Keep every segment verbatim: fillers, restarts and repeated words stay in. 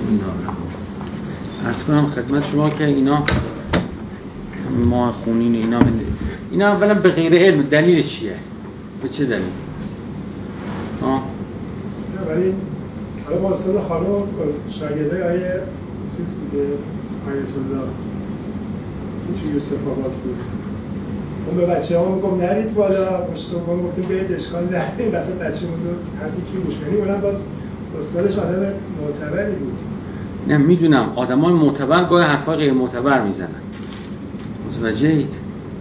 عرض کنم خدمت شما که اینا ما خونین اینا من اینا اولا به غیر علم دلیلش چیه؟ به چه دلیل؟ ها؟ ولی حالا با استاد خانم شاگرده آیه چیز بوده آیت الله توی یوسف آباد بود اون به بچه ها میگم نرید بالا پشت اون گفتیم بیاید اشکال نداریم وسط بچه مون رو حرفی که گوش بدیم اونم باز استادش آدم معتبری بود. نه میدونم آدمای معتبر گاهی حرفای غیر معتبر میزنن متوجهید؟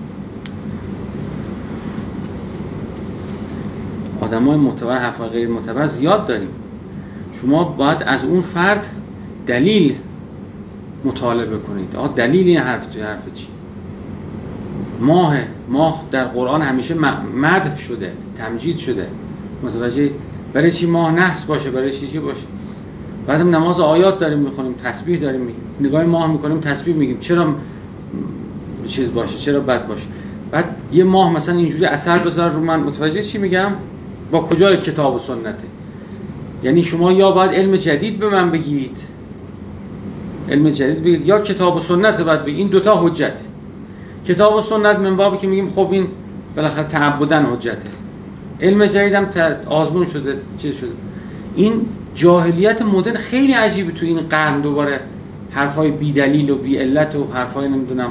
آدمای معتبر حرفای غیر معتبر زیاد داریم. شما باید از اون فرد دلیل مطالبه کنید. آقا دلیل این حرف توی حرف چی؟ ماه ماه در قرآن همیشه مدح شده، تمجید شده. متوجه؟ برای چی ماه نحس باشه؟ برای چی چی باشه؟ بعدم نماز آیات داریم میخونیم، تسبیح داریم میگیم، نگاه ماه میکنیم، تسبیح میگیم. چرا چیز باشه؟ چرا بد باشه؟ بعد یه ماه مثلا اینجوری اثر بذاره رو من. متوجه چی میگم؟ با کجای کتاب و سنته؟ یعنی شما یا باید علم جدید به من بگید، علم جدید بگید، یا کتاب و سنت باید بگید. این دوتا حجته. کتاب و سنت من بابی که میگیم خب این بالاخره تعبدن حجته. علم جدید هم آزمون شده، چیز شده. این جاهلیت مدرن خیلی عجیبه تو این قرن دوباره حرفای بی دلیل و بی علت و حرفای نمیدونم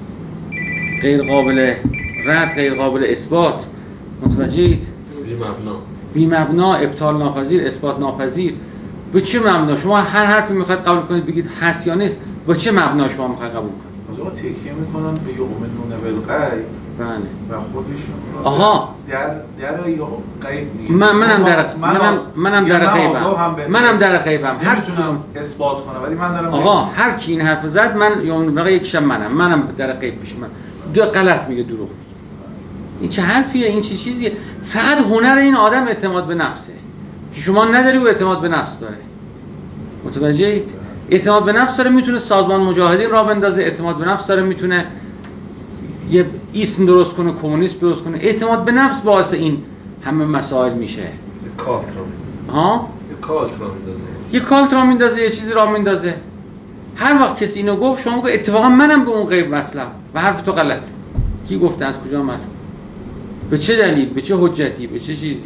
غیر قابل رد، غیر قابل اثبات. متوجهید؟ بی مبنا، بی مبنا، ابطال ناپذیر، اثبات ناپذیر. به چه مبنا؟ شما هر حرفی میخواید قبول کنید بگید هست یا نیست، با چه مبنا شما میخواید قبول کنید؟ آقا تکیه میکنن به یؤمنون بالغیب. بله. و خودشون آها در در غیب میگن. من منم در منم منم در غیبم. منم در غیبم. هر نمیتونم اثبات کنم ولی من دارم. آقا هر کی این حرف زد من یوم بقیه یکیشم منم. منم در غیب پیش من. دو غلط میگه، دروغ میگه. این چه حرفیه؟ این چه چیزیه؟ فقط هنر این آدم اعتماد به نفسه که شما نداری و اعتماد به نفس داره. متوجهید؟ اعتماد به نفس داره میتونه سازمان مجاهدین را بندازه، اعتماد به نفس داره میتونه یه اسم درست کنه، کمونیسم درست کنه. اعتماد به نفس باعث این همه مسائل میشه. کالت را ها؟ یه کالت را میندازه. یه کالت را میندازه، یه چیزی را میندازه. هر وقت کسی اینو گفت شما بگو اتفاقا منم به اون غیب وصلم و حرف تو غلط. کی گفته؟ از کجا معلوم؟ به چه دلیل؟ به چه حجتی؟ به چه چیزی؟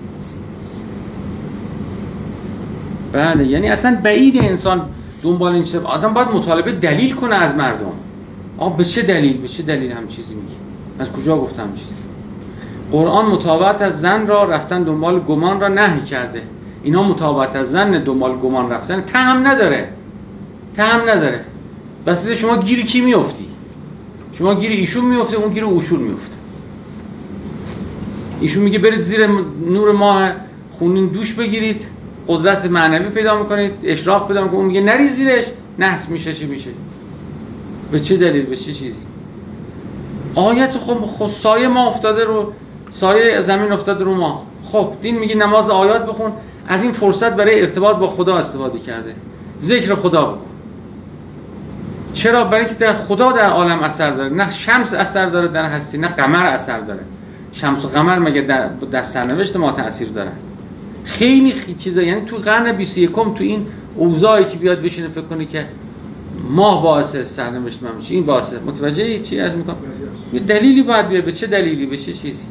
بله، یعنی اصلا بعید انسان دنبال این چیز. آدم باید مطالبه دلیل کنه از مردم. آقا به چه دلیل؟ به چه دلیل هم چیزی میگی؟ از کجا گفتم چیزی؟ قرآن متابعت از زن را رفتن دنبال گمان را نهی کرده. اینا متابعت از زن دنبال گمان رفتن تهم نداره. تهم نداره. واسه شما گیر کی میافتی؟ شما گیر ایشون میافته، اون گیر اوشون میافته. ایشون میگه برید زیر نور ماه خونین دوش بگیرید، قدرت معنوی پیدا میکنید، اشراق پیدا میکنید. اون میگه نری زیرش، نحس میشه. چی میشه؟ به چه دلیل؟ به چه چیزی؟ آیت خب خب سایه ما افتاده رو سایه زمین افتاده رو ما. خب دین میگه نماز آیات بخون. از این فرصت برای ارتباط با خدا استفاده کرده. ذکر خدا بکن. چرا؟ برای که در خدا در عالم اثر داره. نه شمس اثر داره در هستی، نه قمر اثر داره. شمس و قمر مگه در در سرنوشت ما تأثیر دارن؟ خیلی خیلی چیزا. یعنی تو قرن بیست و یکم تو این اوضاعی که بیاد بشینه فکر کنه که ماه باعث سرنوشت من میشه، این باعث. متوجهی چی از میگم؟ یه دلیلی باید بیاد. به چه دلیلی؟ به چه چیزی؟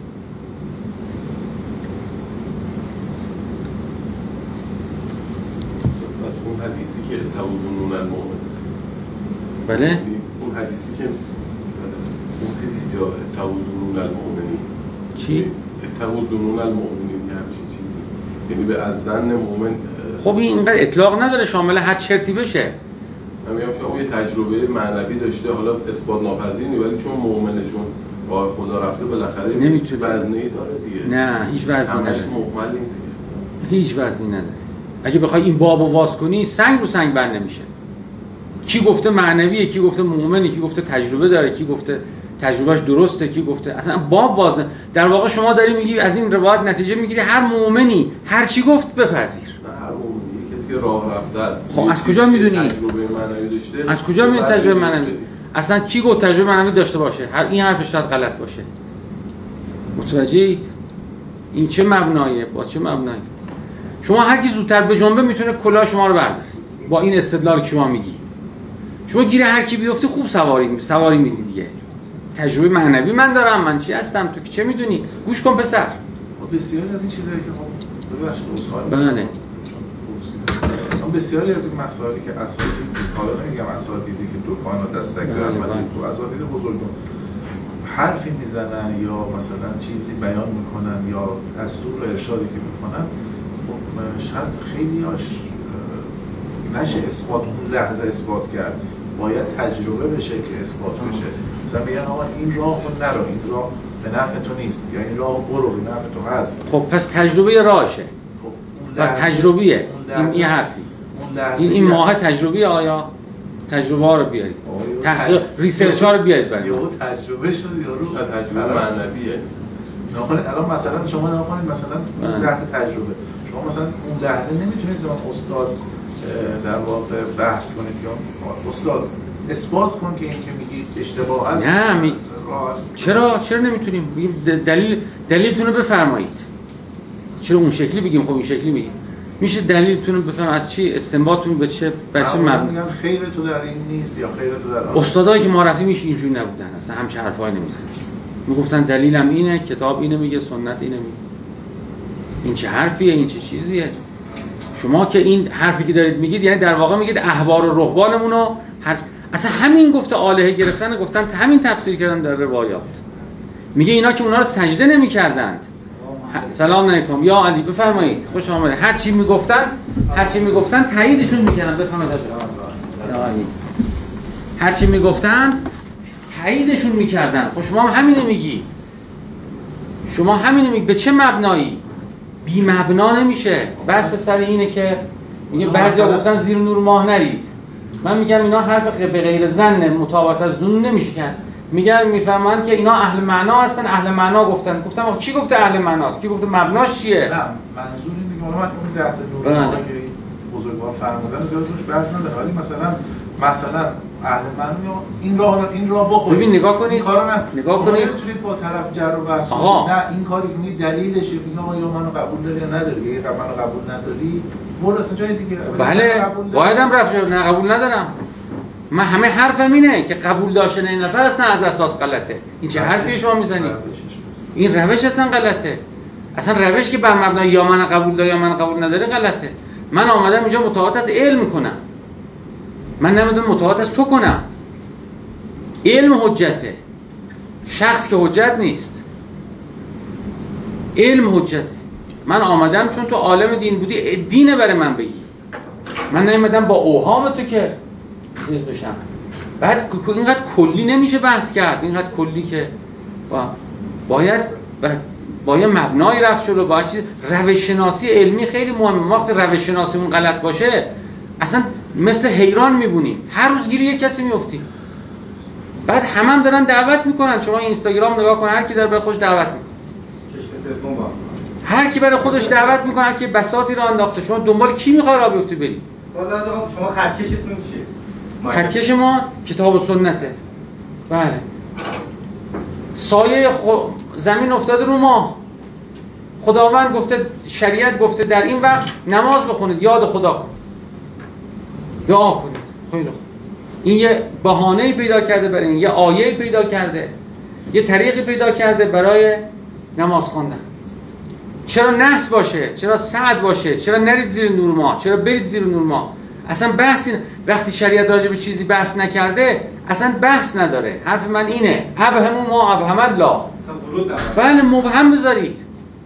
از اون حدیثی که تعودون المؤمن. بله؟ اون حدیثی که اون خیلی جا تعودون المؤمنین. چی؟ تعودون المؤمنین یه همچین چیزی. یعنی به از زن مؤمن. خب این اینقدر اطلاق نداره شامل هر چرتی بشه. من میگم شما یه تجربه معنوی داشته، حالا اثبات ناپذیر نیست، ولی چون مؤمنه، چون با خدا رفته، بالاخره نمیتونه. وزنی داره دیگه. نه هیچ وزنی نداره. همش مؤمن نیست. هیچ وزنی نداره. اگه بخوای این بابو واز کنی سنگ رو سنگ بند نمیشه. کی گفته معنویه، کی گفته مؤمنه، کی گفته تجربه داره، کی گفته تجربهش درسته، کی گفته اصلا باب واز نه. در واقع شما داری میگی از این روایت نتیجه میگیری هر مؤمنی هر چی گفت بپذیر. نه هر مؤمنی کسی راه رفته است. خب از کجا میدونی؟ تجربه معنوی داشته. از کجا میدونی تجربه معنوی؟ اصلا کی گفت تجربه معنوی داشته باشه؟ هر این حرفش شاید غلط باشه. متوجهید؟ این چه مبناییه؟ با چه مبنایی؟ شما هر کی زودتر به جنبه میتونه کلاه شما رو برداره. با این استدلال که شما میگی. شما گیر هر کی بیفته خوب سواری سواری میدی دیگه. تجربه معنوی من دارم، من چی هستم، تو که چه میدونی؟ گوش کن پسر. بسیاری از این چیزایی که خب ببخشید عذرخواهی بله. اما بسیاری از این مسائلی که اساتید، حالا نمیگم اساتیدی که دکان و دستک دارن، ولی تو اساتید بزرگ حرفی میزنن یا مثلا چیزی بیان میکنن یا دستور و ارشادی که میکنن، خب شاید خیلی‌هاش نشه اثبات اون لحظه اثبات کرد، باید تجربه بشه که اثبات بشه. مثلا میگن آقا این راه رو نرو، این راه به نفع تو نیست، یا این راه برو به نفع تو هست. خب پس تجربه راهشه. خب و تجربیه این این حرفی این این ماه تجربی آیا تجربه ها رو بیارید، تحقیق ریسرچ ها رو بیارید برای ما. تجربه شد یارو تجربه معنویه. ناخوانید الان مثلا شما ناخوانید مثلا اون لحظه تجربه، شما مثلا اون لحظه نمیتونید با استاد در واقع بحث کنید یا استاد اثبات کن که این که میگید اشتباه است. نه می... چرا چرا نمیتونیم دلیل دلیلتون رو بفرمایید. چرا اون شکلی بگیم؟ خب این شکلی میگیم. میشه دلیلتون رو بفرمایید از چی؟ استنباطتون به چه به چه مبنا؟ میگم خیر تو در این نیست یا خیر تو در آن. استادایی که ما رفتیم میشه اینجوری نبودن، اصلا همچه حرفایی نمیزنن. میگفتن دلیلم اینه، کتاب اینو میگه، سنت اینو میگه. این چه حرفیه؟ این چه چیزیه؟ شما که این حرفی که دارید میگید یعنی در واقع میگید احبار و رهبانمون رو هر... اصلا همین گفته آلهه گرفتن گفتن همین تفسیر کردن در روایات. میگه اینا که اونا رو سجده نمی‌کردند. سلام علیکم یا علی بفرمایید خوش آمدید. هر چی میگفتن هر چی میگفتن تاییدشون میکردن. بفرمایید یا علی. هر چی میگفتن تاییدشون میکردن. خب شما هم همینو میگی. شما همینو میگی. به چه مبنایی؟ بی مبنا نمیشه. بس سر اینه که میگه بعضیا گفتن زیر نور ماه نرید. من میگم اینا حرف به غیر ظن مطابقت از ظن نمیشه کرد. میگن میفهمن که اینا اهل معنا هستن، اهل معنا گفتن. گفتم آخه کی گفته اهل معناست؟ کی گفته مبناش چیه؟ نه منظور این میگم من اون درس نور ماه که بزرگوار فرمودن زیاد روش بحث نداره، ولی مثلا مثلا اهل معنا این راه این راه بخورید. ببین نگاه کنید. کارو نه نگاه کنید. نمیتونید با طرف جر و بحث کنید. نه این کاری که می دلیلش میگم یا منو قبول داری یا نداری. اگه منو قبول نداری برو اصلا جای دیگه. بله بایدم رفت نه قبول ندارم. من همه حرفم اینه که قبول داشتن این نفر اصلا از اساس غلطه. این چه حرفی شما میزنید؟ این روش اصلا غلطه. اصلا روش که بر مبنای یا من قبول داری یا من قبول نداری غلطه. من آمدم اینجا متعهد از علم کنم. من نمیدونم متعهد از تو کنم. علم حجته. شخص که حجت نیست. علم حجته. من آمدم چون تو عالم دین بودی دینه برای من بگی. من نمیدونم با اوهام تو که چیز بشم. بعد اینقدر کلی نمیشه بحث کرد. اینقدر کلی که با باید با یه مبنای رفت شد و با چیز روش شناسی علمی خیلی مهمه. وقتی روش شناسیمون غلط باشه اصلا مثل حیران میبونیم. هر روز گیری یک کسی میافتیم. بعد همه هم دارن دعوت میکنن. شما اینستاگرام نگاه کن، هر کی داره برای خودش دعوت میکنه. هر کی برای خودش دعوت میکنه، هر کی بساطی رو انداخته. شما دنبال کی میخوای راه بیفتی بری؟ باز شما خطکشتون چیه؟ خطکش ما کتاب و سنته. بله. سایه خو... زمین افتاده رو ما. خداوند گفته، شریعت گفته در این وقت نماز بخونید، یاد خدا کنید، دعا کنید. خیلی خوب. این یه بهانه‌ای پیدا کرده برای این، یه آیه‌ای پیدا کرده، یه طریقی پیدا کرده برای نماز خواندن. چرا نحس باشه؟ چرا سعد باشه؟ چرا نرید زیر نور ماه؟ چرا برید زیر نور ماه؟ اصلا بحث این. وقتی شریعت راجع به چیزی بحث نکرده اصلا بحث نداره. حرف من اینه ابهم ما ابهم الله. بله مبهم بذارید،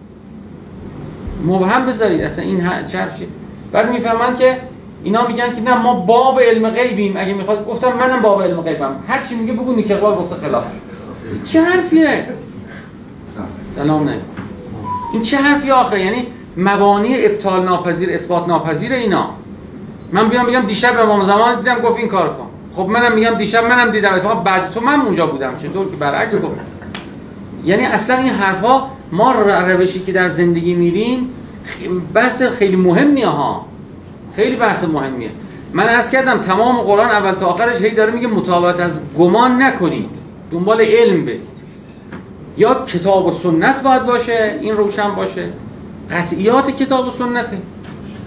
مبهم بذارید. اصلا این چه حرفیه؟ بعد میفهمن که اینا میگن که نه ما باب علم غیبیم. اگه میخواد گفتم منم باب علم غیبم، هر چی میگه بگو نیک اقبال گفته خلاف. چه حرفیه؟ سلام علیکم. این چه حرفی آخه؟ یعنی مبانی ابطال ناپذیر، اثبات ناپذیر اینا. من بیام بگم دیشب امام زمان دیدم گفت این کارو کن. خب منم میگم دیشب منم دیدم، اتفاقا بعد تو من اونجا بودم، چطور که برعکس گفت. یعنی اصلا این حرفا ما روشی که در زندگی میریم بحث خیلی مهمیه ها. خیلی بحث مهمیه. من عرض کردم تمام قرآن اول تا آخرش هی داره میگه مطابقت از گمان نکنید، دنبال علم برید. یا کتاب و سنت باید باشه، این روشن باشه، قطعیات کتاب و سنته.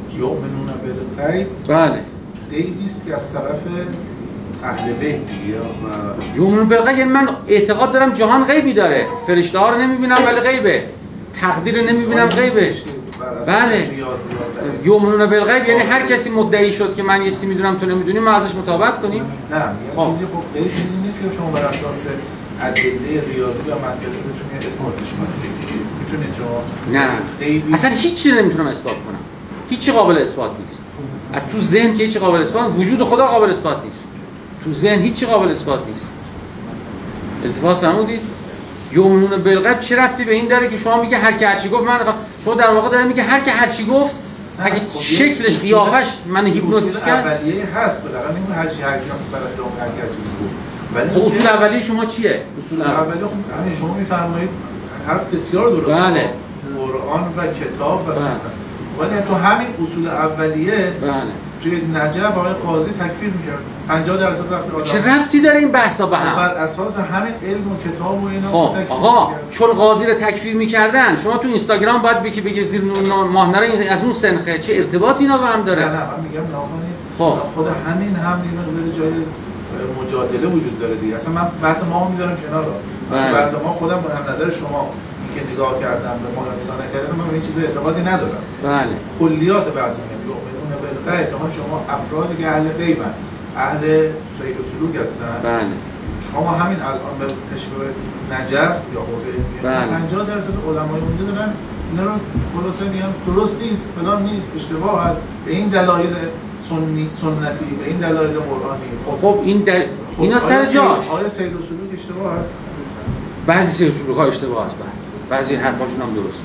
یؤمنون بالغیب بله قیدی است که از طرف اهل بیت دیگه و یؤمنون بالغیب یعنی من اعتقاد دارم جهان غیبی داره، فرشته ها رو نمیبینم ولی غیبه، تقدیر رو نمیبینم غیبه. بله یؤمنون بالغیب یعنی هر کسی مدعی شد که من یه چیزی میدونم تو نمیدونی ما ازش مطابقت کنیم. نه یه چیزی خب غیب چیزی نیست که شما بر اساس ادله ریاضی و منطقی بتونید اثباتش کنید. میتونید شما نه غیبی اصلا هیچی نمیتونم اثبات کنم، هیچی قابل اثبات نیست. از تو ذهن که هیچی قابل اثبات، وجود خدا قابل اثبات نیست، تو ذهن هیچی قابل اثبات نیست. التفات فرمودید یؤمنون بالغیب چه ربطی به این داره که شما میگه هر کی هر چی گفت من شما در واقع داره میگه هر کی هر چی گفت اگه شکلش قیافش من هیپنوتیزم کرد اولیه هست بالاخره نمیگه هر چی هر کی مثلا اون هر کی هر چی گفت. ولی خب اصول اولیه شما چیه؟ اصول اولیه خب همین شما میفرمایید حرف بسیار درسته. بله. قرآن و کتاب و سنت. بله. ولی تو همین اصول اولیه بله توی نجف آقای قاضی تکفیر می‌کرد. پنجاه درصد رفت آدم. چه ربطی داره این بحثا به هم؟ بر اساس همین علم و کتاب و اینا خب آقا چون قاضی رو تکفیر می‌کردن شما تو اینستاگرام باید بگی بگیر زیر ماه نره از اون سنخه، چه ارتباطی اینا به هم داره؟ نه نه من میگم ناخونید. خب خود همین هم دیگه مقدار جای مجادله وجود داره دیگه. اصلا من بحث ما میذارم کنار. بله. بحث ما خودم با نظر شما که نگاه کردم به ملاحظه‌ها نکردم من به این چیزا اعتقادی ندارم. بله. کلیات بحث میگم یؤمنون بالغیب شما افرادی که اهل غیبن، اهل سیر و سلوک هستن. بله. شما همین الان به تشبیه نجف یا حوزه بله. پنجاه درصد علمای اونجا دارن اینا رو خلاصه میگن درست نیست، فلان نیست، اشتباه است به این دلایل سنی سنتی به این دلایل قرآنی. خب این دل... خب اینا سر جاش. آیا سیر و سلوک اشتباه است؟ بعضی سیر و سلوک‌ها اشتباه است، بعضی حرفاشون هم درسته.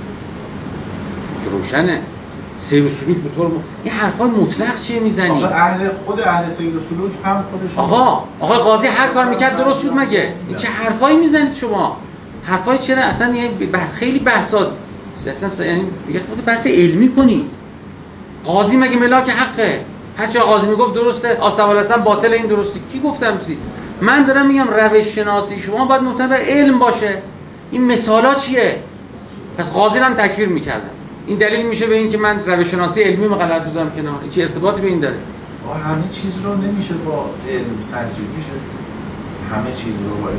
که روشنه. سیر و سلوک به طور م... این حرفا مطلق چیه میزنی؟ آقا اهل خود اهل سیر و سلوک هم خودشون آقا آقا قاضی هر کار میکرد درست بود مگه؟ این چه حرفایی میزنید شما؟ حرفای چرا اصلا یعنی بحث خیلی بحثات اصلا یعنی یه خود بحث علمی کنید. قاضی مگه ملاک حقه؟ هر چی قاضی میگفت درسته، آستوال اصلا باطل این درسته. کی گفتم چی؟ من دارم میگم روش شناسی شما باید مبتنی بر علم باشه. این مثالا چیه؟ پس قاضی رو هم تکفیر میکردن. این دلیل میشه به این که من روش شناسی علمی غلط بذارم کنار. این چه ارتباطی به این داره؟ آقا همه چیز رو نمیشه با علم سنجید، میشه همه چیز رو با علم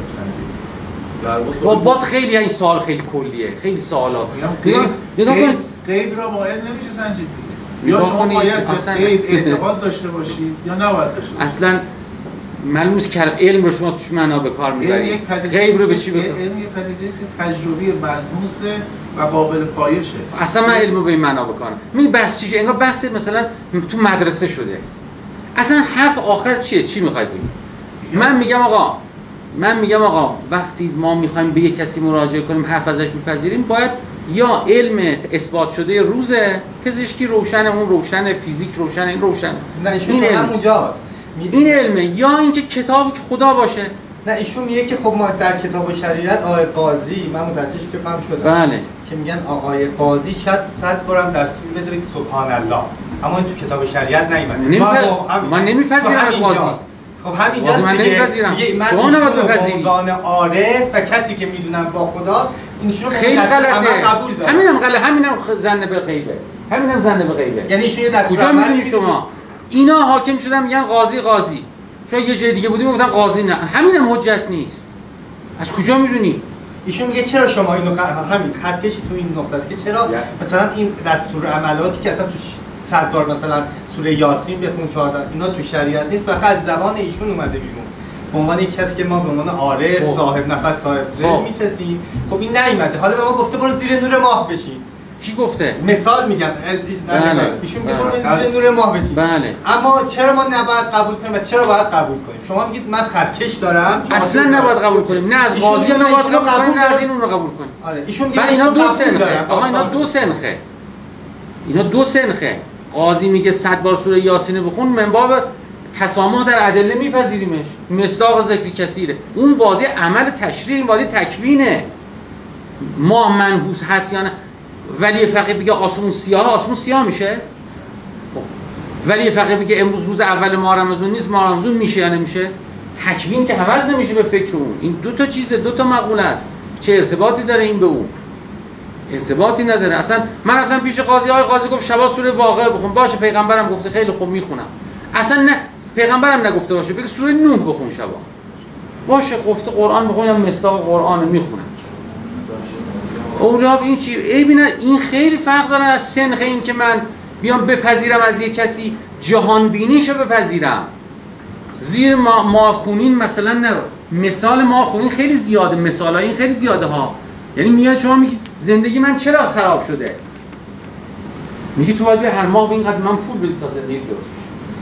سنجید. با باز خیلی این سوال خیلی کلیه، خیلی سوالات. نگاه کنید غیب را با علم نمیشه سنجید. یا شما باید به غیب اعتقاد داشته باشید یا نباید داشته باشید. اصلا معلومه است که علم رو شما توش معنا به کار میبرید. غیب رو به چی بکنید؟ علم یک پدیده است که تجربی ملموسه و قابل پایشه. اصلا من علم رو به این معنا بکنم. می بحث چیه؟ انگار بحث مثلا تو مدرسه شده. اصلا حرف آخر چیه؟ چی میخواید بگید؟ من میگم آقا من میگم آقا وقتی ما میخوایم به یک کسی مراجعه کنیم حرف ازش میپذیریم باید یا علم اثبات شده روزه، پزشکی روشنه، اون روشنه، فیزیک روشنه، این روشنه. نه ایشون تو همونجاست. این علمه یا اینکه کتاب خدا باشه. نه ایشون میگه که خب ما در کتاب شریعت آقای قاضی من متوجهش که فهم شدم. بله. که میگن آقای قاضی شاید صد بارم دستور بده سبحان الله. اما این تو کتاب شریعت نیومده. ما نمیپذیریم از قاضی. خب همینجاست دیگه. میگه من شما نباید بپذیرید. عنوان عارف و کسی که میدونم با خدا اینشون خیلی غلطه. قبول داره. همینم غلطه، همینم زن به غیبه. همینم زن به غیبه. یعنی ایشون یه دستور کجا میدونی شما؟ اینا حاکم شدن میگن قاضی قاضی. شاید یه جای دیگه بودیم گفتن قاضی نه. همینم حجت نیست. از کجا میدونی؟ ایشون میگه چرا شما اینو همین خطکشی تو این نقطه است که چرا مثلا این دستور عملاتی که اصلا تو صد بار مثلا سوره یاسین بخون چهارده اینا تو شریعت نیست و از زبان ایشون اومده بیرون به عنوان یک کسی که ما به عنوان عارف صاحب نفس صاحب دل میشناسیم. خب این نیومده. حالا به ما گفته برو زیر نور ماه بشین. کی گفته؟ مثال میگم از بله. ایشون میگه برو زیر نور ماه بشین. بله. اما چرا ما نباید قبول کنیم و چرا باید قبول کنیم؟ شما میگید من خطکش دارم اصلا نباید قبول کنیم. نه از قاضی نباید قبول کنیم، نه از این اون رو قبول کنیم. آره ایشون میگه اینا دو سنخه. آقا اینا دو سنخه. اینا دو سنخه. قاضی میگه صد بار سوره یاسین بخون من باب تسامح در ادله میپذیریمش، مصداق ذکر کثیره. اون وادی عمل تشریع، این وادی تکوینه. ما منحوس هست یا نه؟ ولی فقیه بگه آسمون سیاه، آسمون سیاه میشه؟ خب ولی فقیه بگه امروز روز اول ماه رمضان نیست، ماه رمضان میشه یا نمیشه؟ تکوین که عوض نمیشه به فکر اون. این دو تا چیزه، دو تا مقوله است. چه ارتباطی داره این به اون؟ ارتباطی نداره. اصلا من رفتم پیش قاضی، های قاضی گفت شبا سوره واقعه بخون. باشه پیغمبرم گفته، خیلی خوب میخونم. اصلا نه پیغمبرم نگفته باشه بگه سوره نوح بخون شبا. باشه گفته قرآن بخونم، مصداق قرآن میخونم. اولاب این چی؟ ای ببین این خیلی فرق داره از سنخ این که من بیام بپذیرم از یک کسی جهان بینیشو بپذیرم. زیر ما ماخونین مثلا نرو. مثال ماخونین خیلی زیاده، مثالای این خیلی زیاده ها. یعنی میاد شما میگید زندگی من چرا خراب شده؟ میگی تو باید هر ماه به اینقدر من پول بدی تا زندگی درست بشه.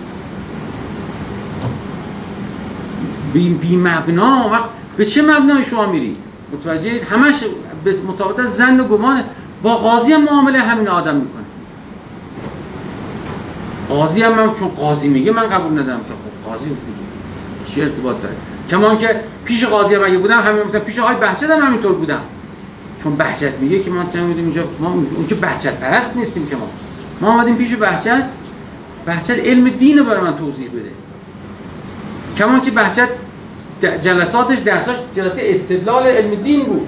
بی, بی مبنا. وقت به چه مبنای شما میرید؟ متوجهید؟ همش مطابقت از ظن و گمان. با قاضی هم معامله همین آدم میکنه. قاضی هم من چون قاضی میگه من قبول ندارم که خب قاضی میگه چه ارتباط داره؟ کمان که پیش قاضی هم اگه بودم همین گفتم، پیش آقای بهجت هم همینطور بودم. چون بهجت میگه که ما نمیدونیم اینجا ما اونجا بهجت پرست نیستیم که ما ما اومدیم پیش بهجت. بهجت علم دین رو برای من توضیح بده. کمان که بهجت جلساتش درساش جلسه استدلال علم دین بود.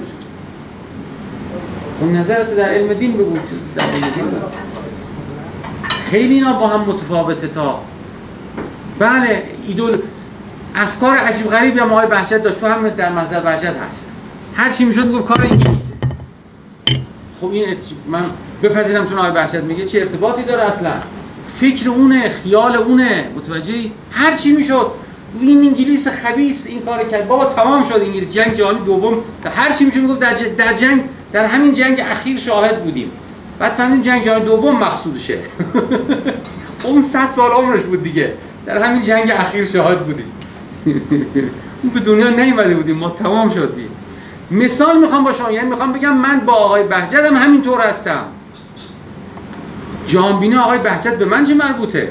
اون نظرت در علم دین بگو چیز در علم دین بگو. خیلی اینا با هم متفاوته. تا بله ایدول افکار عجیب غریبی هم آقای بهجت داشت، تو هم در محضر بهجت هست. هر چی میشد میگفت کار انگلیسه. خب این من بپذیرم چون آقای بهجت میگه چه ارتباطی داره اصلا؟ فکر اونه، خیال اونه، متوجهی؟ هر چی میشد این انگلیس خبیث این کارو کرد. بابا تمام شد انگلیس، جنگ جهانی دوم هر چی میشد میگفت در, ج... در جنگ در همین جنگ اخیر شاهد بودیم. بعد فهمیدیم جنگ جهانی دوم مقصودشه. اون صد سال عمرش بود دیگه، در همین جنگ اخیر شاهد بودیم. اون به دنیا نیومده بودیم، ما تمام شدیم. مثال میخوام با شما، یعنی میخوام بگم من با آقای بهجت هم همینطور هستم. جهانبینی آقای بهجت به من چه مربوطه؟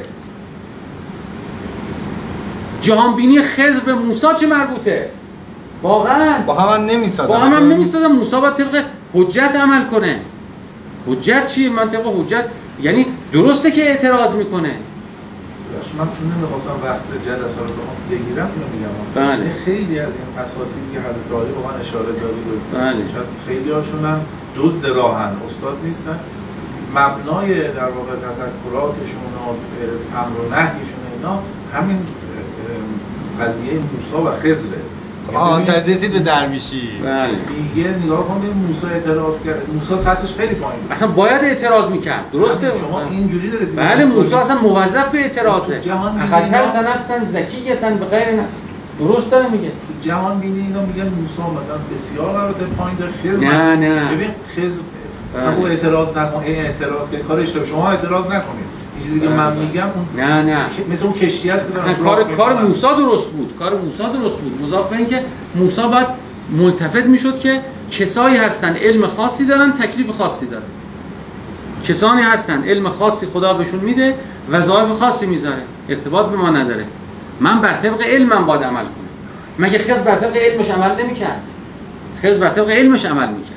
جهانبینی خضر به موسی چه مربوطه؟ واقعا با هم نمیسازن. با هم, هم نمیسازن. موسی باید طبق حجت عمل کنه. حجت چیه؟ من طبق حجت یعنی درسته که اعتراض میکنه. من چون نمیخواستم وقت جلسه رو بخوام بگیرم اینو میگم. بله. خیلی از این اساتیدی که حضرت عالی با من اشاره دارید و بله. شاید خیلی هاشون هم دزد راهن، استاد نیستن. مبنای در واقع تذکراتشون و امر و نهیشون اینا همین قضیه موسی و خضره. آه تا رسید به درویشی. بله. دیگه نگاه کن به موسی اعتراض کرد. موسی سطحش خیلی پایین بود. اصلا باید اعتراض میکرد. درسته؟ شما اینجوری دارید. بله موسی اصلا موظف به اعتراضه. اقلتن نفسن زکیتن به غیر نفس. درست داره میگه. تو جهان بینی اینا میگن موسی مثلا بسیار رابطه پایین داره. خضر نه نه. ببین خضر مثلا او اعتراض نکن، این اعتراض که کار اشتباه، شما اعتراض نکنید. این چیزی که من میگم اون نه نه مثل اون کشتی است که اصلا کار کار موسی درست بود. کار موسی درست بود. مضاف به این که موسی باید ملتفت میشد که کسایی هستن علم خاصی دارن، تکلیف خاصی دارن. کسانی هستن علم خاصی خدا بهشون میده، وظایف خاصی میذاره، ارتباط به ما نداره. من بر طبق علمم باید عمل کنم. مگه خضر بر طبق علمش عمل نمیکرد؟ خضر بر طبق علمش عمل میکرد.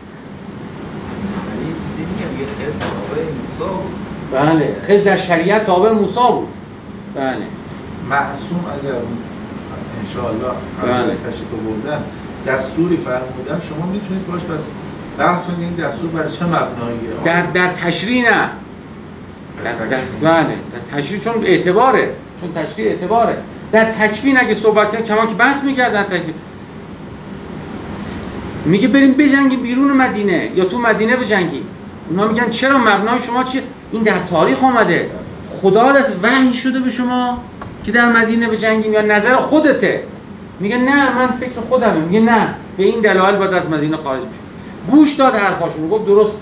یه چیزی میگم یه خضر تابع موسی بود. بله خضر در شریعت تابع موسی بود. بله معصوم اگر انشاءالله از تشریف بردن دستوری فرمودن شما میتونید باش بس بحث کنید این دستور برای چه مبناییه. در در تشریع نه. در, در بله در تشریع چون اعتباره، چون تشریع اعتباره. در تکوین اگه صحبت کنیم کمان که بحث می‌کردن تکوین. میگه بریم بجنگیم بیرون مدینه یا تو مدینه بجنگیم. اونا میگن چرا مبنای شما چیه؟ این در تاریخ اومده. خدا از وحی شده به شما که در مدینه بجنگیم یا نظر خودته؟ میگه نه من فکر خودمه. میگه نه به این دلایل باید از مدینه خارج بشیم. گوش داد حرفاشون، گفت درسته.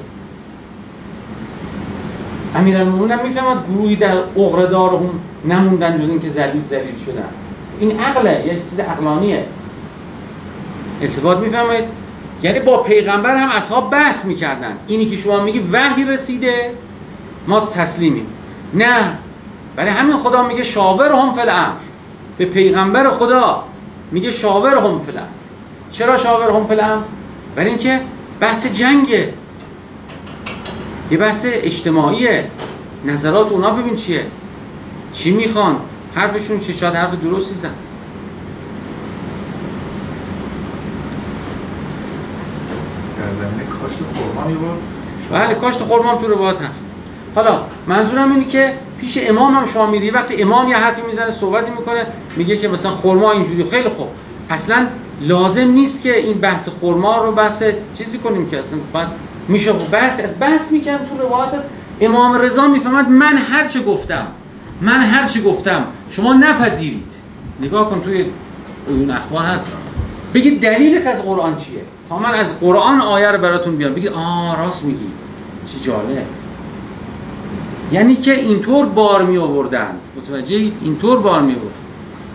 امیرالمومنین هم میفهمد گروهی در عقردارهم نموندن جز این که ذلیل ذلیل شدن. این عقله، یک چیز عقلانیه. ارتباط میفهمید؟ یعنی با پیغمبر هم اصحاب بحث میکردن. اینی که شما میگی وحی رسیده ما تسلیمیم. نه برای همین خدا میگه شاورهم فی الامر. به پیغمبر خدا میگه شاورهم فی الامر. چرا شاورهم فی الامر؟ برای اینکه بحث جنگه، یه بحث اجتماعیه. نظرات اونا ببین چیه، چی میخوان، حرفشون چه، شاید حرف درستی زن. در زمینه کاشت خرما میبرد. بله کاشت خرما تو روایت هست. حالا منظورم اینه که پیش امام هم شما میری وقتی امام یه حرفی میزنه صحبتی میکنه میگه که مثلا خرما اینجوری، خیلی خوب اصلا لازم نیست که این بحث خرما رو بحث چیزی کنیم که اصلا بعد میشه بحث بحث میکنم تو روایت است. امام رضا میفهمد من هر چه گفتم من هر چه گفتم شما نپذیرید. نگاه کن توی اون اخبار هست بگید دلیلش از قرآن چیه تا من از قرآن آیه رو براتون بیارم بگید آه راست میگی چه جالب. یعنی که اینطور بار می آوردند، متوجه اینطور بار می آورد،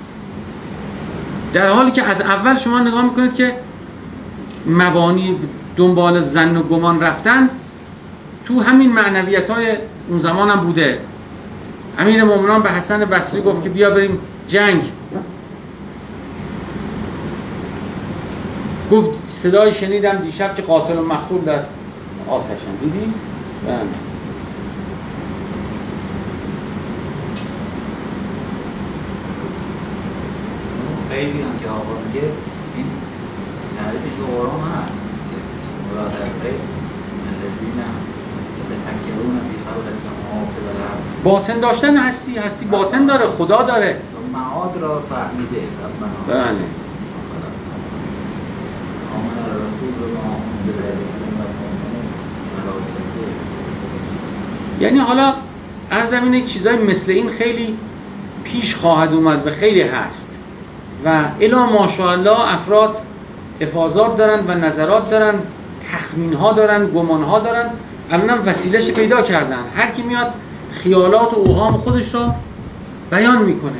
در حالی که از اول شما نگاه میکنید که مبانی دنبال ظن و گمان رفتن تو همین معنویت های اون زمان هم بوده. امیر مومنان به حسن بصری گفت که بیا بریم جنگ، گفت صدای شنیدم دیشب که قاتل و مقتول در آتشن. دیدی؟ بله. خیلی هم که آقا میگه این تعریفی که قرآن هست که مراد از غیب الذین یتفکرون فی خلق السماوات والارض، باطن داشتن هستی هستی باطن داره، خدا داره، معاد را فهمیده. بله. آمن الرسول بما انزل الیه من ربه ملائکته. یعنی حالا عرض اینه چیزای مثل این خیلی پیش خواهد اومد و خیلی هست و الی ماشاءالله افراد افاضات دارن و نظرات دارن، تخمین‌ها دارن، گمان‌ها دارن. الانم وسیله‌اش پیدا کردن، هر کی میاد خیالات و اوهام خودش رو بیان میکنه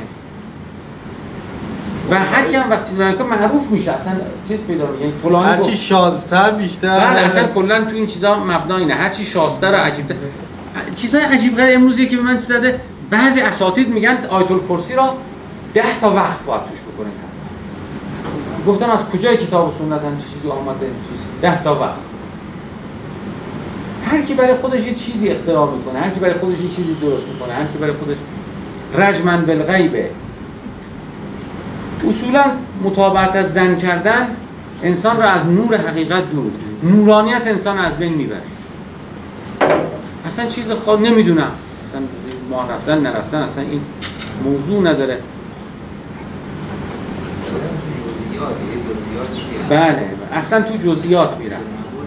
و هر کی هم وقتی بیان کنه معروف میشه، اصلا چیز پیدا میشه. یعنی فلانی هر چی شازتر بیشتر. بله اصلا کلا تو این چیزا مبنا اینه، هر چی شازتر و عجیب‌تر. چیزای عجیب غیر امروزی که به من چیز زده، بعضی اساتید میگن آیت الکرسی را ده تا وقت باید توش بکنید. گفتم از کجای کتاب و سنت هم چیزی آمده؟ چیزی ده تا وقت. هر کی برای خودش یه چیزی اختراع میکنه، هر کی برای خودش یه چیزی درست میکنه، هر کی برای خودش رجمن بالغیبه. اصولا متابعت از ظن کردن انسان را از نور حقیقت دور می‌کنه، نورانیت انسان از بین میبره. اصلا چیز خود نمیدونم، اصلا ما رفتن نرفتن اصلا این موضوع نداره. بله اصلا تو جزئیات میرن.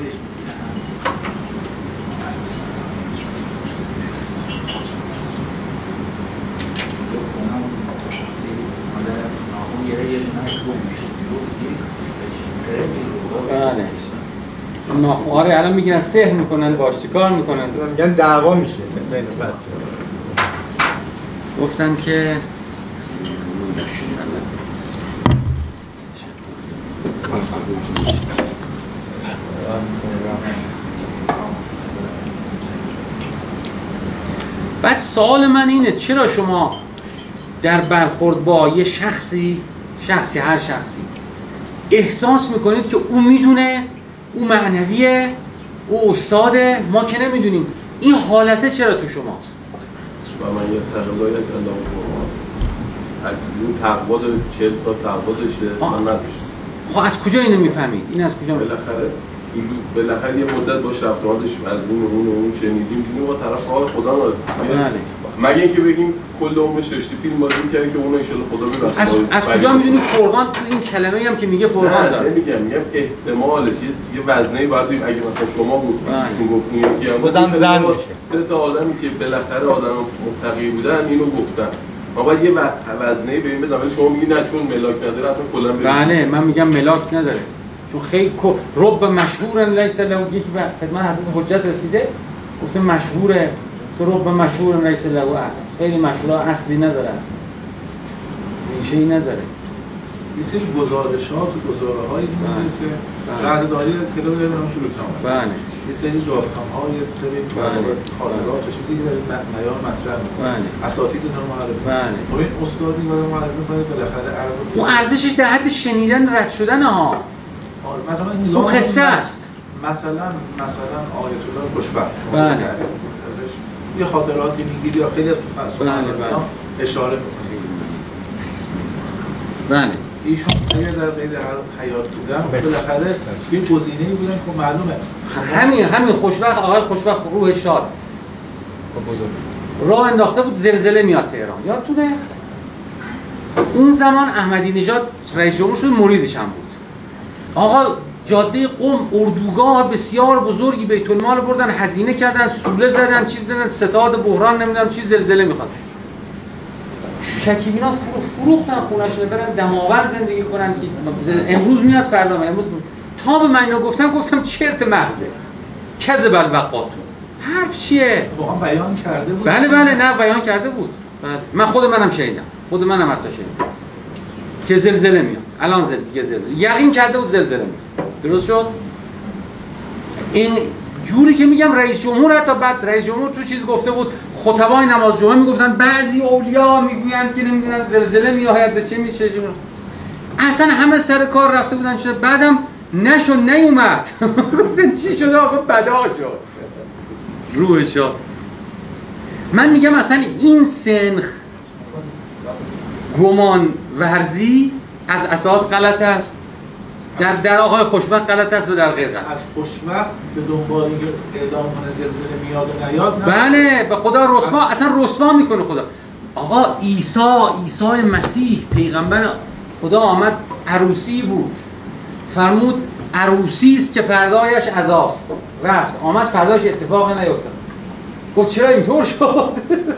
بله ناخواره الان میگن سحر میکنن، باش چیکار میکنن؟ میگن دعوا میشه بین بچه‌ها. گفتن که بعد سوال من اینه چرا شما در برخورد با یه شخصی شخصی هر شخصی احساس میکنید که او میدونه، او معنویه، او استاده، ما که نمیدونیم؟ این حالته چرا تو شماست؟ و من یه تقلایت اندام فرمان اون تقوا داره، چهل سال تقوا داشته من نداشتم. خب از کجا اینو میفهمید؟ این از کجا میفهمید؟ بالاخره بالاخره یه مدت باش رفتار داشتیم، از این و اون و اون شنیدیم دیدیم با طرف راه خدا رو. بله. مگه اینکه بگیم کل عمرش داشتی فیلم بازی می‌کردی که اون ان شاءالله خدا می‌رسه. از, از کجا میدونی فرقان تو این کلمه‌ای هم که میگه فرقان داره؟ نمیگم، میگم احتمالش یه وزنه‌ای باید بگیم. اگه مثلا شما گفتین گفت اون یکی هم بودم زن میشه. سه تا آدمی که بالاخره آدم متقی بودن اینو گفتن. ما باید یه وزنه‌ای به این بدم، ولی شما میگی نه چون ملاک نداره اصلا کلا. بله من میگم ملاک نداره چون خیلی رب مشهور لیس له، یکی به خدمت حضرت حجت رسیده گفته مشهوره، گفته رب مشهور لیس له اصل، خیلی مشهور اصلی نداره، اصلا ریشه‌ای نداره. یه سری گزارشات و گزاره‌هایی می‌رسه بعضی داری کتاب دارم شروع کنم. بله یه سری داستان‌ها، یه سری خاطرات و چیزی که در بیان مطرح می‌کنه. بله اساتید اینا رو معرفی. بله خب این استادی باید معرفی کنه بالاخره عرض اون ارزشش در حد شنیدن رد شدن ها. آره مثلا این اون قصه است. مثلا مثلا آیت الله خوشبخت بله یه خاطراتی میگید یا خیلی از بله بله اشاره می‌کنه. بله ایشون اگر در قید حیات بودن بالاخره این گزینه‌ای بودن که معلومه همین همین خوشبخت آقای خوشبخت روح شاد راه انداخته بود زلزله میاد تهران. یادتونه اون زمان احمدی نژاد رئیس جمهور شد، مریدش هم بود. آقا جاده قم اردوگاه بسیار بزرگی بیت المال بردن، هزینه کردن، سوله زدن، چیز دادن، ستاد بحران نمیدونم چی زلزله میخواد. شکیبینا فروختن خونه‌اش برن دماوند زندگی کنن که امروز میاد فردا میاد. امروز تا به من اینو گفتم گفتم چرت محضه کذب الوقاتون. حرف چیه؟ واقعا بیان کرده بود. بله بله نه بیان کرده بود. بله من خود منم شنیدم. خود منم حتی شنیدم که زلزله میاد. الان زلزله زلزله یقین کرده بود زلزله میاد. درست شد؟ این جوری که میگم رئیس جمهور حتی بعد رئیس جمهور تو چیز گفته بود، خطبای نماز جمعه میگفتن بعضی اولیا میگویند که نمیدونن زلزله میاد چه میشه. اصلا همه سر کار رفته بودن شده، بعدم نشد نیومد. گفتن چی شده؟ آقا بدا شد. روح شد. من میگم اصلا این سنخ گمان ورزی از اساس غلط است، در در آقای خوشبخت غلط است و در غیر غلط. از خوشبخت به دنبال اینکه اعلام کنه زلزله میاد و نیاد. بله به خدا رسوا از... اصلا رسوا میکنه خدا. آقا عیسی عیسی مسیح پیغمبر خدا آمد، عروسی بود، فرمود عروسی است که فردایش عزاست. رفت آمد فردایش اتفاقی نیفتاد. گفت چرا اینطور شد؟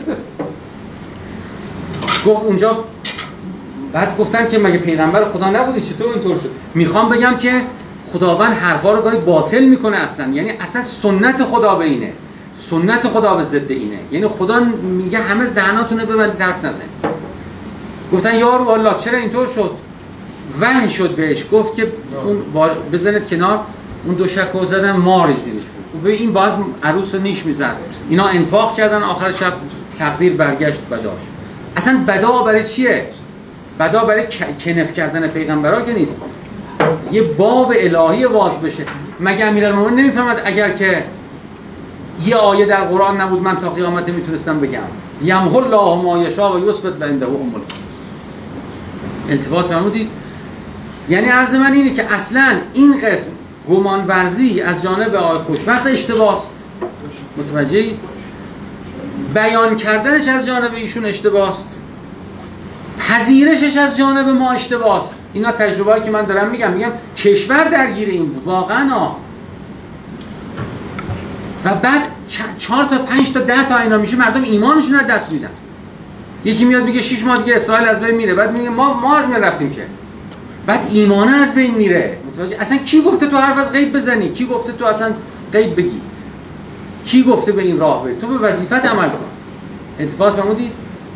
گفت اونجا بعد گفتن که مگه پیغمبر خدا نبودی چطور اینطور شد؟ میخوام بگم که خداوند حرفا رو گاهی باطل میکنه اصلا. یعنی اصلا سنت خدا به اینه، سنت خدا به ضد اینه. یعنی خدا میگه همه دهناتون رو ببندید حرف نزنید. گفتن یا رو الله چرا اینطور شد؟ وحی شد بهش، گفت که اون بزنید کنار، اون دو شکو زدن ماری زیرش بود. به این باید عروس نیش میزد. اینا انفاق کردن، آخر شب تقدیر برگشت بداش. اصلا بدا برای چیه؟ بدا برای کنف کردن پیغمبرها که نیست، یه باب الهی واز بشه. مگه امیرالمومنین نمیفهمد اگر که یه آیه در قرآن نبود من تا قیامت میتونستم بگم یمحو الله ما یشاء و یثبت و عنده ام الکتاب. التفات فرمودید؟ یعنی عرض من اینه که اصلا این قسم گمان ورزی از جانب آقای خوشبخت اشتباست، متوجهی؟ بیان کردنش از جانب ایشون اشتباست، پذیرشش از جانب ما اشتباست. اینا تجربه‌ای که من دارم میگم میگم کشور درگیر این بود واقعا ها. و بعد چهار تا پنج تا ده تا اینا میشه مردم ایمانشون از دست میدن. یکی میاد میگه شش ماه دیگه اسرائیل از بین میره، بعد میگه ما ما از بین رفتیم که، بعد ایمان از بین میره. متوجه؟ اصلا کی گفته تو حرف از غیب بزنی؟ کی گفته تو اصلا غیب بگی؟ کی گفته به این راه بری؟ تو به وظیفت عمل کن. التفات فرمودید؟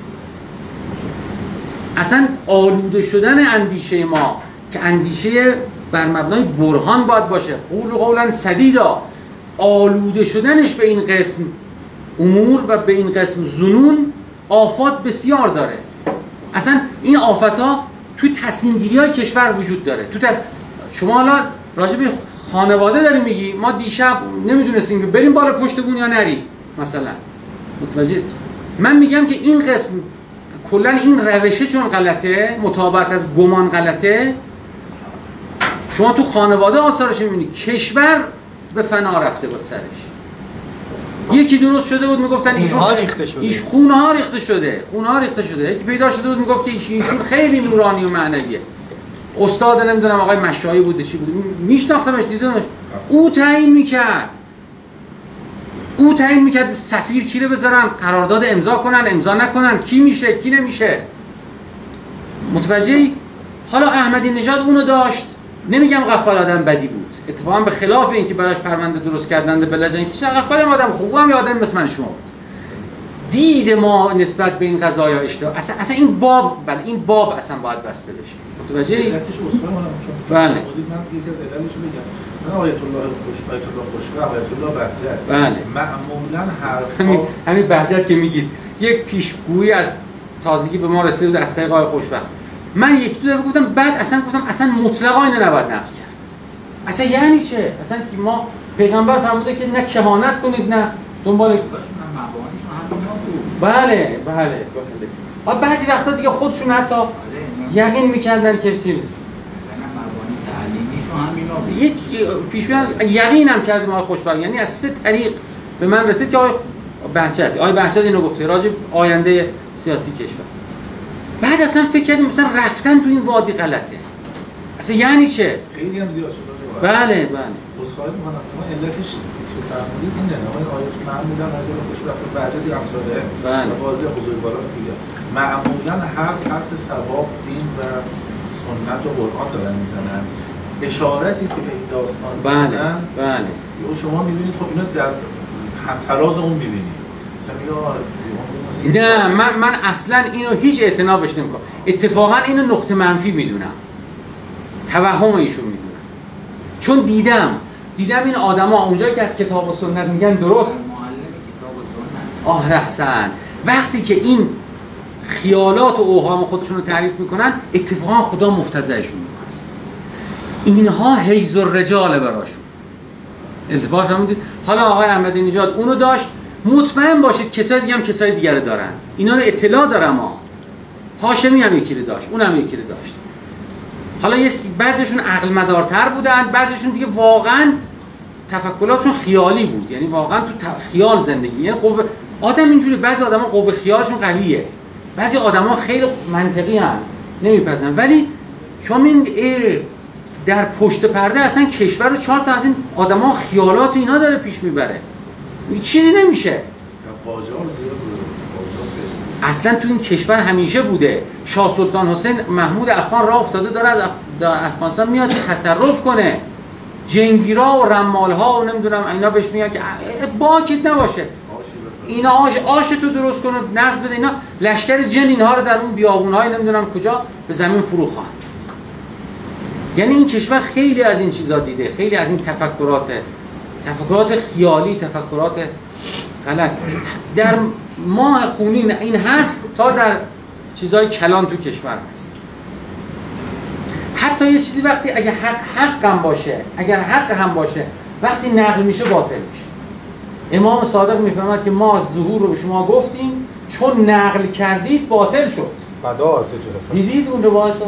اصلا آلوده شدن اندیشه ما که اندیشه بر مبنای برهان باید باشه، قول قولا سدیدا، آلوده شدنش به این قسم امور و به این قسم ظنون آفات بسیار داره. اصلا این آفت‌ها توی تصمیم گیری های کشور وجود داره. تو تص... شما حالا راجع به خانواده داری میگی، ما دیشب نمیدونستیم که بریم بالا پشت بون یا نریم مثلا. متوجه؟ من میگم که این قسم کلا این روشه چون غلطه، مطابقت از گمان غلطه، شما تو خانواده آثارش میبینی. کشور به فنا رفته بود سرش. یکی درست شده بود میگفتن ایشون خونها ریخته شده، ایش خونها ریخته شده، خونها ریخته شده. یکی پیدا شده بود میگفت که ایشون خیلی نورانی و معنویه. استاد نمیدونم آقای مشایی بوده چی بود، میشناختمش دیدمش. او تعیین میکرد. او تعیین میکرد سفیر کی رو بذارن، قرارداد امضا کنن، امضا نکنن، کی میشه کی نمیشه. متوجهی؟ حالا احمدی نژاد اونو داشت. نمیگم غفار آدم بدی بود، اتفاقا به خلاف این که براش پرونده درست کردن به لجن که غفار آدم خوب هم آدم مثل من شما بود. دید ما نسبت به این قضايا اشتباه. اصلا اصلا این باب بله این باب اصلا باید بسته بشه. متوجهی؟ علتش اصلا منم چون بله. من یکی از علتش بگم. مثلا آیت الله خوش آیت الله خوشبه آیت الله بهجت. بله. معمولا حرفا همین همین بهجت که میگید یک پیشگویی از تازگی به ما رسید از طریق آقای خوشبخت. من یک دو دفعه گفتم بعد اصلا گفتم اصلا مطلقا اینو نباید نقل کرد. اصلا یعنی چه؟ اصلا که ما پیغمبر فرموده که نه کهانت کنید نه دنبال مبانیشون همین بود. بله بله بله. ها بعضی وقتا دیگه خودشون حتی یقین میکردن که چیز مبانی تعلیمیشون همینا بود. یک پیشبینی یقین هم کردیم آقای خوشبخت، یعنی از سه طریق به من رسید که آقای بهجت آقای بهجت اینو گفته راجع آینده سیاسی کشور. بعد اصلا فکر کردیم مثلا رفتن تو این وادی غلطه. اصلا یعنی چه؟ خیلی هم زیاد شده. بله بله. عذرخواهی می‌کنم ما علتش که فرمودید اینه آقای آیت معمولا راجع به خوشبخت و بهجت امثاله بله. و بازی بزرگواران دیگه معمولا حرف حرف ثواب دین و سنت و قرآن دارن میزنن. اشارتی که به این داستان بله می‌کنن بله. یا شما می‌بینید خب اینا در همتراز اون می‌بینید. نه من من اصلا اینو هیچ اعتنا بهش نمی‌کنم. اتفاقا اینو نقطه منفی میدونم. توهم ایشون میدونم. چون دیدم دیدم این آدما اونجایی که از کتاب و سنت میگن درست معلم کتاب و سنت. آه احسن. وقتی که این خیالات و اوهام خودشون رو تعریف میکنن اتفاقا خدا مفتضحشون میکنه. اینها حیز الرجال براشون. ازدواج هم حالا آقای احمدی نژاد اونو داشت، مطمئن باشید کسای دیگه هم کسای دیگه رو دارن. اینا رو اطلاع دارم ما. هاشمی هم یکی رو داشت، اونم یکی رو داشت. حالا یه بعضیشون عقل مدارتر بودن، بعضیشون دیگه واقعا تفکراتشون خیالی بود، یعنی واقعا تو خیال زندگی، یعنی قوه آدم اینجوری، بعضی آدما قوه خیالشون قویه، بعضی آدما خیلی منطقی ان نمیپذیرن. ولی شما این در پشت پرده اصلا کشور رو چهار تا از این آدما خیالات اینا داره پیش میبره، چیزی نمیشه. قاجار زیاد اصلا تو این کشور همیشه بوده. شاه سلطان حسین محمود افغان راه افتاده داره از افغانستان میاد تصرف کنه، جنگیرا و رمالها و نمیدونم اینا بهش میگن که باکت نباشه، اینا آش آش تو درست کنه نصب بده، اینا لشکر جن اینها رو در اون بیابون‌های نمیدونم کجا به زمین فرو خواهند. یعنی این کشور خیلی از این چیزا دیده، خیلی از این تفکرات تفکرات خیالی، تفکرات غلط در ماه خونین این هست تا در چیزای کلان تو کشور هست. حتی یه چیزی وقتی اگه حق حق هم باشه، اگر حق هم باشه وقتی نقل میشه باطل میشه. امام صادق میفهمد که ما از ظهور رو به شما گفتیم چون نقل کردید باطل شد. بعدا دیدید اون روایتو؟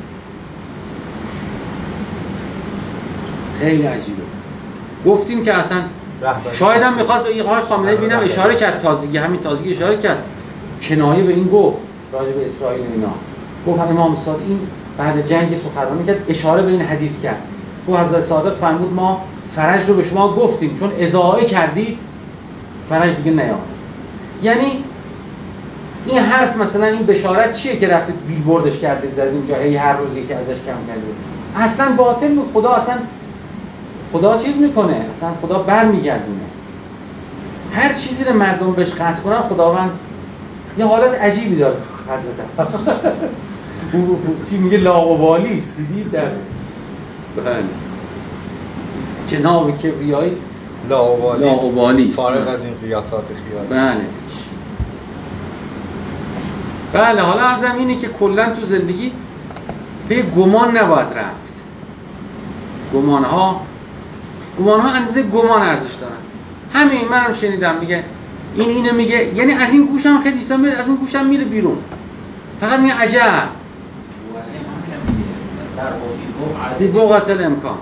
خیلی عجیبه. گفتیم که اصلا شاید هم میخواست به آقای خامنه‌ای ببینم اشاره کرد، تازگی همین تازگی اشاره کرد، کنایه به این گفت راجع به اسرائیل و اینا. گفت امام صادق این بعد جنگ سخنرانی کرد، اشاره به این حدیث کرد. گفت حضرت صادق فرمود ما فرج رو به شما گفتیم چون اضاعه کردید فرج دیگه نیامد. یعنی این حرف مثلا این بشارت چیه که رفتید بیلبوردش کردید زدید اونجا هی هر روزی که ازش کم کردید، اصلا باطل بود. خدا اصلا خدا چیز میکنه، اصلا خدا برمیگردونه هر چیزی رو مردم بهش قطع کنن. خداوند یه حالت عجیبی داره حضرت او چی میگه لاابالی است، دیدید در بله جناب کبریایی لاابالی فارغ از این قیاسات خیالی. بله بله. حالا عرضم اینه که کلا تو زندگی به گمان نباید رفت. گمان ها گمان ها اندازه گمان ارزش دارن. همین منم شنیدم میگه این اینو میگه، یعنی از این گوشم خیلی چیزا میره، از اون گوشم میره بیرون، فقط میگه عجب در بوقت الامکان.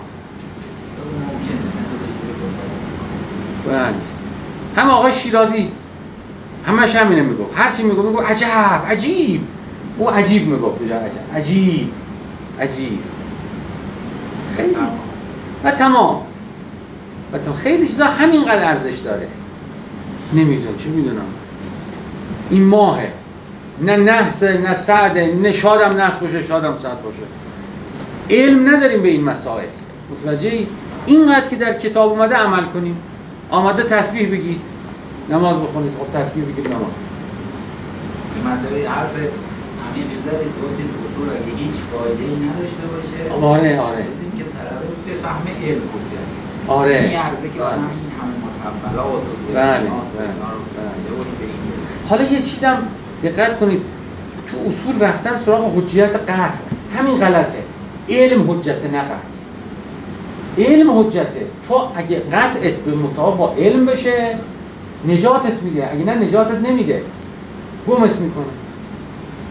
بله هم آقای شیرازی همش همینه میگفت، هر چی میگفت میگفت عجب عجیب، او عجیب میگفت بجا عجب عجیب عجیب خیلی و تمام و تو خیلی چیزا همینقدر ارزش داره. نمیدونم چه میدونم این ماهه، نه نحسه نه سعده، نه شادم نحس باشه شادم سعد باشه. علم نداریم به این مسائل، متوجهی؟ اینقدر که در کتاب اومده عمل کنیم. آمده تسبیح بگید نماز بخونید، خب تسبیح بگید نماز. این مطلبه حرف همین قیزدید گفتید اصول اگه هیچ فایده‌ای نداشته باشه آره آره بسیم که طلبه بفهمه علم حجت. آره این عرضه که آدم این همه متقبلات و بله زیانات بله. حالا یه چیزم دقت کنید، تو اصول رفتن سراغ حجیت قطع همین غلطه. علم حجت نه قطع. علم حجته. تو اگه قطعت به مطابق با علم بشه نجاتت میده، اگه نه نجاتت نمیده، گمت میکنه.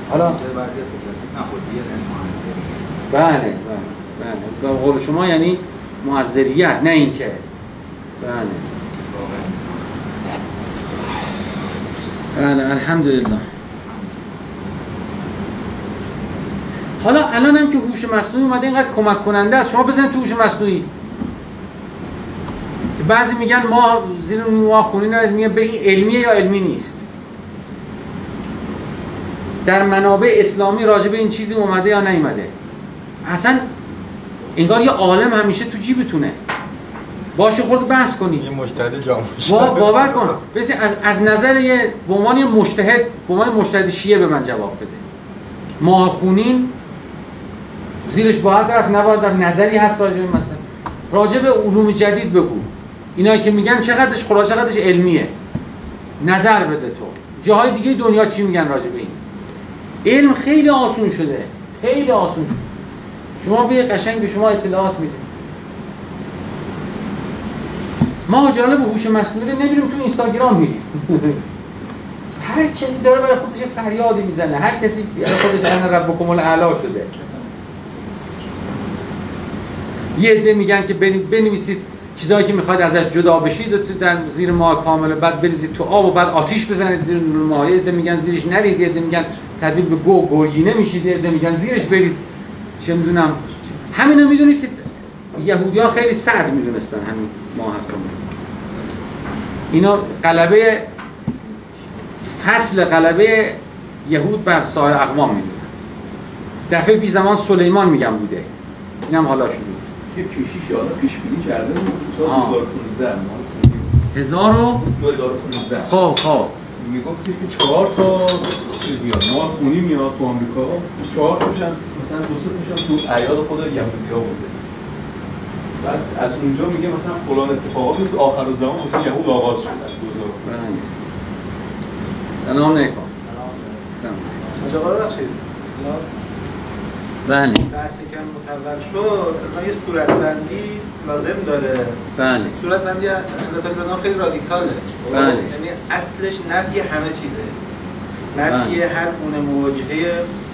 حالا بعضی نخودیه بله بله بله به قول شما یعنی معذریت، نه اینکه بله بله الحمدلله. حالا الان هم که هوش مصنوعی اومده اینقدر کمک کننده است، شما بزنید تو هوش مصنوعی که بعضی میگن ما زیر ما خونی نرید، میگن به این علمیه یا علمی نیست. در منابع اسلامی راجع به این چیزی اومده یا نیومده. اصلا انگار یه عالم همیشه تو جیبتونه، باشه خورد بحث کنید. یه مجتهد جامعه با باور کن بس از از نظر یه به عنوان یه مجتهد، به عنوان مجتهد شیعه به من جواب بده. ماه خونین زیرش باید رفت نباید رفت، نظری هست راجع به مثلا راجع به علوم جدید بگو. اینا که میگن چقدرش خلاص چقدرش علمیه، نظر بده تو. جاهای دیگه دنیا چی میگن راجع به این؟ علم خیلی آسون شده، خیلی آسون شده. شما به قشنگ به شما اطلاعات میده. ما جالب هوش مصنوعی نمیریم تو اینستاگرام میریم. هر کسی داره برای خودش فریادی میزنه، هر کسی برای خودش انا ربکم الاعلی شده. یه عده میگن که بنویسید چیزایی که میخواید ازش جدا بشید و تو در زیر ماه کامل، بعد بریزید تو آب و بعد آتیش بزنید زیر نور ماه. یه عده میگن زیرش نرید، یه عده میگن تبدیل به گو گرگینه میشید، یه عده میگن زیرش برید. چه میدونم همینا. میدونید که یهودی‌ها خیلی سعد میدونستن همین ماه خونین. اینا غلبه فصل غلبه یهود بر سایر اقوام میدونن. دفعه پیش زمان سلیمان میگم بوده، اینم حالا شده یه کشیش حالا پیش بینی کرده بود سال دو هزار و پانزده هزار و پانزده خب خب میگفتش که چهار تا چیز میاد، ماه خونی میاد تو آمریکا، چهار تاش هم مثلا دو سه تاش هم تو اعیاد خود یهودی‌ها بوده. بعد از اونجا میگه مثلا فلان اتفاقاتی تو آخر زمان مثلا یهود آغاز شد از دو هزار و پانزده. سلام علیکم. سلام. آقا ببخشید. بله. بحثی که متول شد، مثلا یه صورتبندی لازم داره. بله. صورتبندی حضرت علی رضا خیلی رادیکاله. بله. یعنی اصلش نفی همه چیزه. نفی بله. هر گونه مواجهه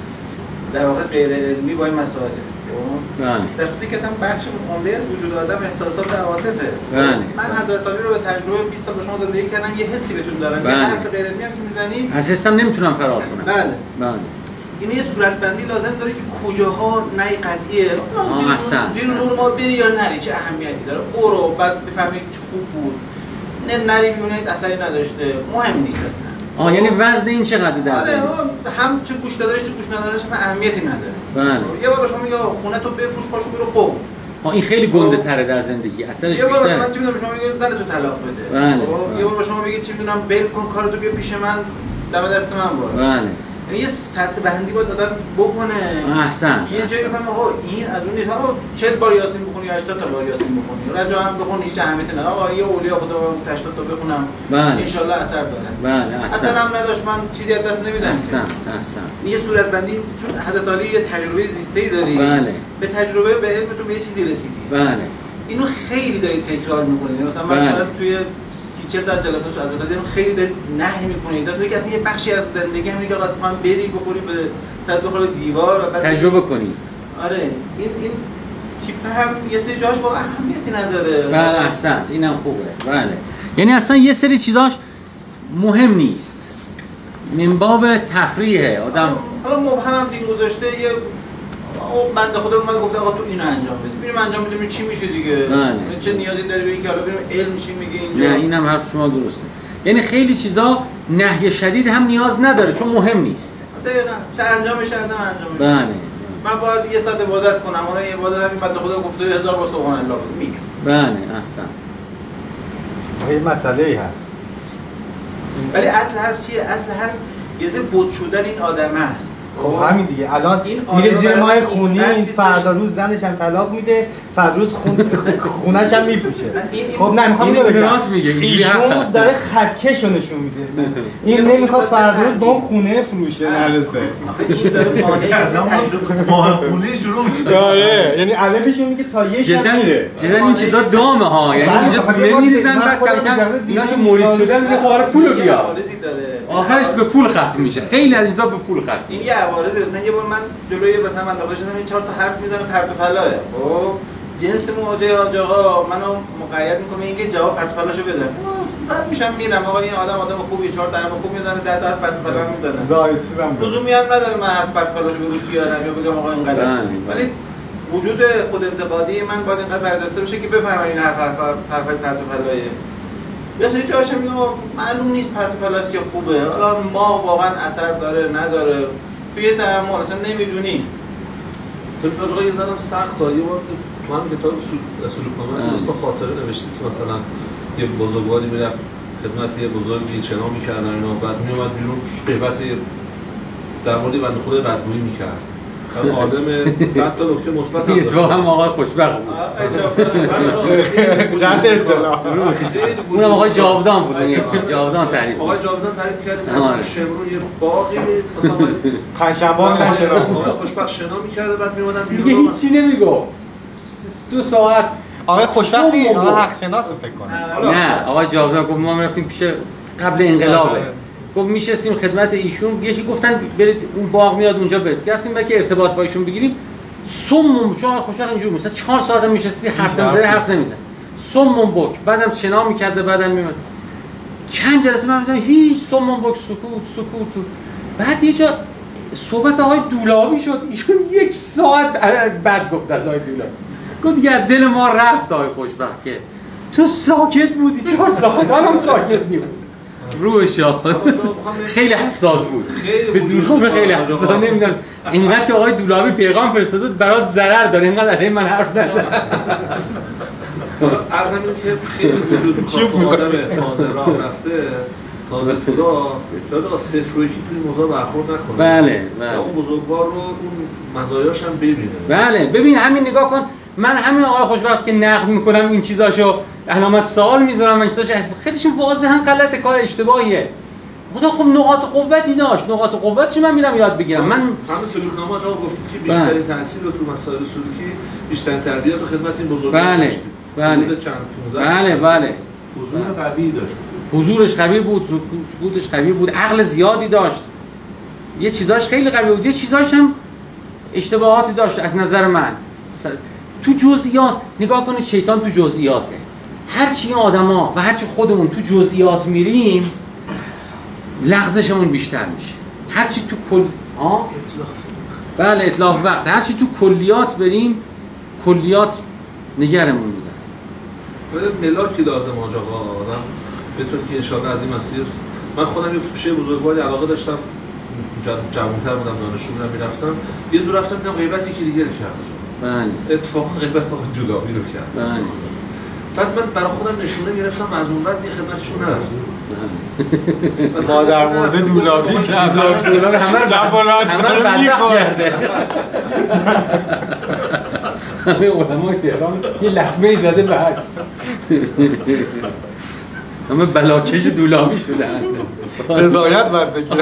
در واقع غیر علمی با این مسائل. بله. در صورتی که اصلا بخش عمده از وجود آدم احساسات و عواطفه. بله. من حضرت علی رو به تجربه بیست سال با شما زندگی کردم، یه حسی بهتون دارم. بله. یه حرف غیر علمی هم که میزنید از حسم نمیتونم فرار کنم. بله. بله. این یه صورتبندی لازم داره که کجاها نه قطعیه. آه احسن. زیر نور ما بری یا نری چه اهمیتی داره. برو بعد بفهمید چه خوب بود. نه نری ببینید اثری نداشته. مهم نیست اصلا. آه یعنی وزن این چقدر در آره هم چه گوش دادارش چه گوش ندادارش اصلا اهمیتی نداره. بله. یه بار شما میگه خونه تو بفروش پاشو برو قم. آه این خیلی گنده تره در زندگی. اثرش بیشتره. یه بار مثلا چی میدونم شما میگه زن تو طلاق بده. بله. یه بار شما میگه چی میدونم ول کن کارتو بیا پیش من دم دست من باش. بله. یعنی یه سطح بندی باید آدم بکنه. احسن. یه جایی بفهمه آقا این از اون نیست. حالا چهل بار یاسین بخونی هشتاد تا بار یاسین بخونی. رجا هم بخونی هیچ اهمیتی نداره. آقا یه اولیاء خدا من هشتاد تا بخونم. بله. ان شاءالله اثر داره. بله احسن. اصلا هم نداشت من چیزی از دست نمیدم. احسن احسن. یه صورت بندی چون حضرت علی یه تجربه زیسته‌ای داری. بله. به تجربه به علم تو به یه چیزی رسیدی. بله. اینو خیلی دارید تکرار می‌کنید. مثلا من بله. شاید توی سی چهل تا جلسات حضرت علی خیلی دارید نهی می‌کنید. داره که اصلا یه بخشی از زندگی همینه که حتما بری بخوری به سر بخوری دیوار و بعد تجربه کنی. آره این این تیپ هم یه سری جاش با اهمیتی نداره. بله احسنت اینم خوبه. بله. یعنی اصلا یه سری چیزاش مهم نیست. من باب تفریحه آدم. حالا مبهم هم دین گذاشته یه او بنده خدا اومد گفت آقا تو اینو انجام بده. بریم انجام بدیم چی میشه دیگه. بله. چه نیازی داری به این که حالا بریم علم چی میگه اینجا. نه اینم حرف شما درسته. یعنی خیلی چیزا نهی شدید هم نیاز نداره چون مهم نیست. دقیقاً چه انجامش آدم انجامش. بله. من باید یه ساعت عبادت کنم. اون یه عبادت همین بنده خدا گفته هزار بار سبحان الله میگم. بله احسن. یه مسئله‌ای هست. ولی اصل حرف چیه؟ اصل حرف یه ذره بود شدن این آدمه است. خب همین دیگه الان میره زیر ماه خونی فردا روز زنش هم طلاق میده فردا روز خون خونش هم میفروشه. خب نه میخوام اینو بگم راست میگه ایشون داره خطکشو نشون میده. این نمیخواد فردا روز با خونه فروشه نرسه. این داره مانعی از تجربه ماه خونی شروع میشه. آره یعنی الفشون میگه تا یه شب میره. جدا این چیزا دامه ها. یعنی اینجا نمیریزن بعد کم کم اینا که مرید شدن میگه خب حالا پولو بیا. آخرش به پول ختم میشه. خیلی از چیزا به پول ختم. این یه عوارضه. مثلا یه بار من جلوی مثلا من داخل شدم این چهار تا حرف میزنه پرت و پلاه. خب جنس مواجهه حاج آقا منو مقید میکنه اینکه جواب پرت و پلاشو بده. بعد میشم میرم آقا این آدم آدم خوبیه، چهار تا حرف خوب میزنه، ده تا حرف پرت و پلا میزنه. زاید چیزام لزومی هم نداره من حرف پرت و پلاشو به گوش بیارم یا بگم آقا این غلطه. ولی وجود خود انتقادی من باید اینقدر برجسته بشه که بفهمم این حرف حرف حرف پرت و پلایه. یا سری جاهاش هم اینو معلوم نیست پرت و پلاست یا خوبه. حالا ما واقعا اثر داره نداره توی تأمل اصلا نمیدونیم. مثلا آقا یه ذره سخت داره. یه بار تو هم کتاب اصول کامل دوستا خاطره نوشتید که مثلا یه بزرگواری میرفت خدمت یه بزرگی شنا می‌کردن اینا، بعد میومد بیرون غیبت در مورد بنده خدا بدگویی می‌کرد. خب آدم صد تا نکته مثبت هم داشت. تو هم آقای خوشبخت بود. جنت اصطلاح. اونم آقای جاودان بود. اون یکی جاودان تعریف. آقای جاودان تعریف کرد مثلا شمرون یه باقی مثلا پنجشنبه نشنا. آقای خوشبخت شنا می‌کرد بعد میومدن بیرون. دیگه هیچی نمیگفت. دو ساعت آقای خوشبختی آقای حق شناس فکر کنم. نه آقای جاودان گفت ما می‌رفتیم پیش قبل انقلابه. گفت میشستیم خدمت ایشون، یکی گفتن برید اون باغ میاد اونجا برید. گفتیم بلکه ارتباط با ایشون بگیریم. سمم چون خوشبخت اینجوری مثلا چهار ساعت میشستی حرف نمی‌زدی حرف نمی‌زد. سمم بک بعدم شنا می‌کرد بعدم میاد. چند جلسه من دیدم هیچ سمم بک سکوت سکوت سکوت. بعد یه جا صحبت آقای دولابی شد. ایشون یک ساعت بعد گفت از آقای دولابی. گفت دیگه دل ما رفت آقای خوشبخت که تو ساکت بودی چهار ساعت هم ساکت می‌موندی. روش خیلی حساس بود. به دولابی خیلی حساس. نمیدونم اینقدر که آقای دولابی پیغام فرستاده برای ضرر داره اینقدر علیه من حرف نزن. عرض اینه که خیلی وجود می‌خواد آدم تازه راه رفته تازه تو راه شاید آقا صفر و یکی توی موضوع برخورد نکنه. بله بله. اون بزرگوار رو اون مزایاش هم ببینه. بله ببین همین نگاه کن. من همین آقای خوشبخت که نقد میکنم این چیزاشو علامت سوال میذارم این چیزاش خیلیشون واضحا غلطه، کار اشتباهیه. خدا خب نقاط قوتی داشت، نقاط قوتش من میرم یاد بگیرم. من همین سلوکنامه آقا گفتید که بیشترین تاثیر رو تو مسائل سلوکی بیشترین تربیت و خدمت این بزرگان بله داشتید. بله بله بله حضور قوی داشت. حضورش قوی بود، سکوتش قوی بود، عقل زیادی داشت. یه چیزاش خیلی قوی بود، یه چیزاش هم اشتباهاتی داشت از نظر من. تو جزئیات نگاه کنید، شیطان تو جزئیاته. هرچی این آدما و هرچی خودمون تو جزئیات میریم لغزشمون بیشتر میشه. هرچی تو کل ها بله اتلاف وقت، هرچی تو کلیات بریم کلیات نگرمون میداره. ملاکی لازم آج آقا آدم بتونه که انشاءالله از این مسیر. من خودم یک پیشه بزرگواری علاقه داشتم، جوان‌تر بودم، دانشجو بودم، میرفتم یه جور رفتم دیدم غیبت یکی دیگه کرد. بله اتفاقا غیبت آقای دولابی رو کرد. بله بعد من برای خودم نشونه گرفتم و از اون بعد یه خدمتشون نرفتم. ما در مورد دولابی کردم دولابی همه رو همه رو بدبخت کرده. همه علمای تهران یه لطمه زده بعد همه بلاکش دولابی شدن. رضایت ورده کرد.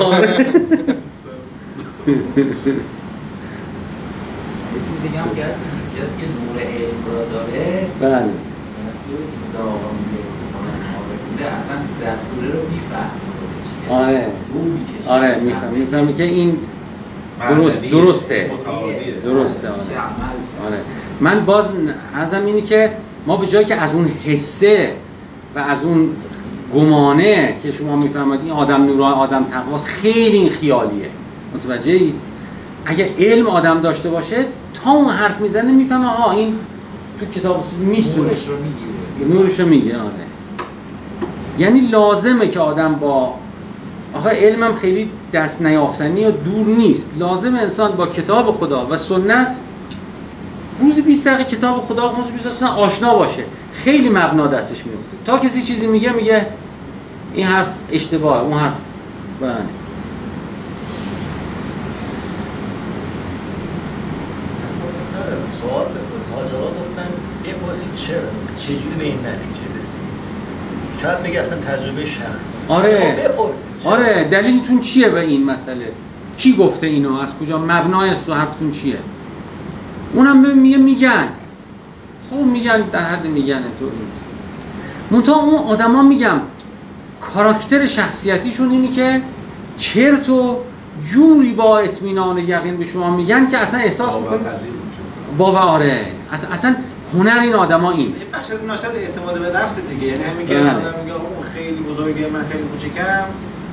یه چیز دیگه هم کرد کسی که نور علم را داره بله مسئول که مثلا آقا میگه اصلا دستوره رو میفهمه. آره آره میفهم میفهمی که این درست درسته درسته آره. آره من باز ازم اینی که ما به جایی که از اون حسه و از اون گمانه که شما میفهمید این آدم نورا آدم تقواست، خیلی این خیالیه. متوجه اید؟ اگه علم آدم داشته باشه تا اون حرف میزنه میفهمه ها این تو کتاب میشونه نورش رو میگیره نورش رو میگیره. آره یعنی لازمه که آدم با آخه علمم خیلی دست نیافتنی و دور نیست، لازم انسان با کتاب خدا و سنت روزی بیست دقیقه کتاب خدا و روزی بیست دقیقه آشنا باشه. خیلی مبنا دستش میفته. تا کسی چیزی میگه میگه این حرف اشتباهه اون حرف بله. سوال بکنم ماجرا گفتن بپرسید چرا چجوری به این نتیجه رسید. شاید بگه اصلا تجربه شخصی. آره بپرسید آره دلیلتون چیه به این مسئله؟ کی گفته اینو؟ از کجا؟ مبنای است و حرفتون چیه؟ اونم میگه میگن خب میگن در حد میگن تو منتها اون آدما میگم کاراکتر شخصیتیشون اینی که چرت و جوری با اطمینان یقین به شما میگن که اصلا احساس میکنید باور آره اصلا اصلا هنر این آدما این یه بخش از ناشد اعتماد به نفس دیگه، یعنی همین که آدم میگه اون خیلی بزرگه من خیلی کوچیکم،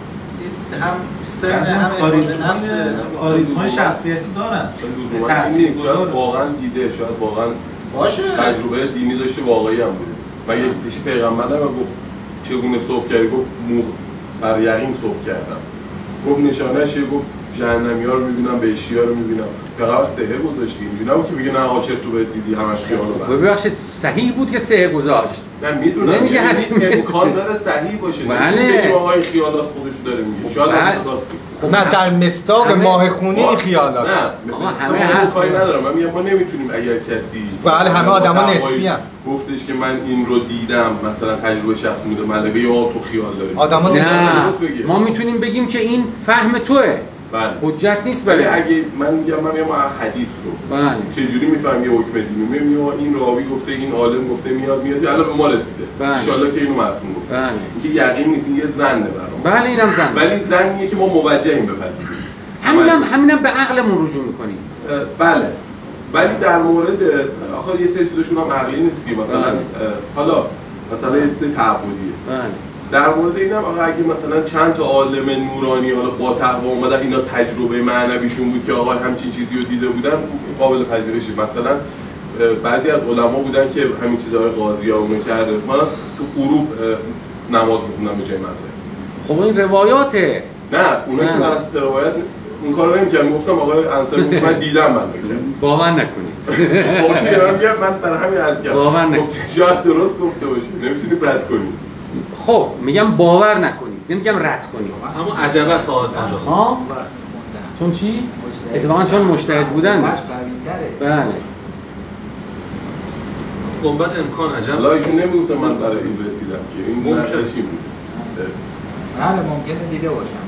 هم سر هم کاریزما کاریزمای شخصیتی دارن تاثیرگذار واقعا دیده، شاید واقعا باشه تجربه دینی داشته واقعی هم بوده. من یه پیش پیغمبر و گفت چگونه صبح کردی؟ گفت مو بر یقین صبح کردم. گفت نشانه‌اش گفت جهنمی‌ها رو می‌بینم، بهشتی‌ها رو می‌بینم. فقط سهه گذاشتی اینجوری نبود که بگه نه آقا چرت تو بهت دیدی همش خیال رو. ببخشید صحیح بود که سهه گذاشت. نه میدونم نمیگه هر چی امکان داره صحیح باشه. بله بگیم آقا این خیالات خودش داره میگه. شاید راست خب نه در مصداق ماه خونی این خیالات. نه همه هر کاری ندارم. من میگم ما نمیتونیم اگر کسی بله همه آدما نسبی ام گفتش که من این رو دیدم مثلا تجربه شخصی بوده ملکه یا تو خیال داری. آدما نسبی. ما میتونیم بگیم که این فهم توئه. بله. حجت نیست برای اگه من میگم من میگم حدیث رو بله. چه جوری میفهمی حکم دینی؟ میگم این راوی گفته این عالم گفته میاد میاد الان به ما رسیده ان شاءالله که اینو مفهوم گفته بله. اینکه یقین نیست، این یه ظنه برام. بله اینم ظن، ولی ظنیه که ما موجهیم بپذیریم. همینم همینم به عقلمون رجوع میکنیم. بله ولی در مورد آخه یه سری چیزاشون هم عقلی نیست که مثلا بله. حالا مثلا یه چیز تعبدیه. بله. در مورد اینم آقا اگه مثلا چند تا عالم نورانی حالا با تقوا اومدن اینا تجربه معنویشون بود که آقا همچین چیزی رو دیده بودن قابل پذیرشه. مثلا بعضی از علما بودن که همین چیزهای قاضی‌ها اونو کرده ما تو غروب نماز می‌خوندن به جای مغرب. خب این روایاته. نه اونا که از روایت اون کارو نمی‌کردن. گفتم آقای انصاری گفت من دیدم من می‌کردم. باور نکنید. خب میگم من برای همین عرض کردم. باور نکنید. شاید درست گفته باشید. نمی‌تونید رد کنید. خب میگم باور نکنید، نمیگم رد کنید. اما عجبه سوال آجا ها چون چی اتفاقا چون مجتهد بودن بله گنبد امکان عجب حالا ایشون نمیگفته من برای این رسیدم که این ممکنه چی بود بله ممکنه دیده باشم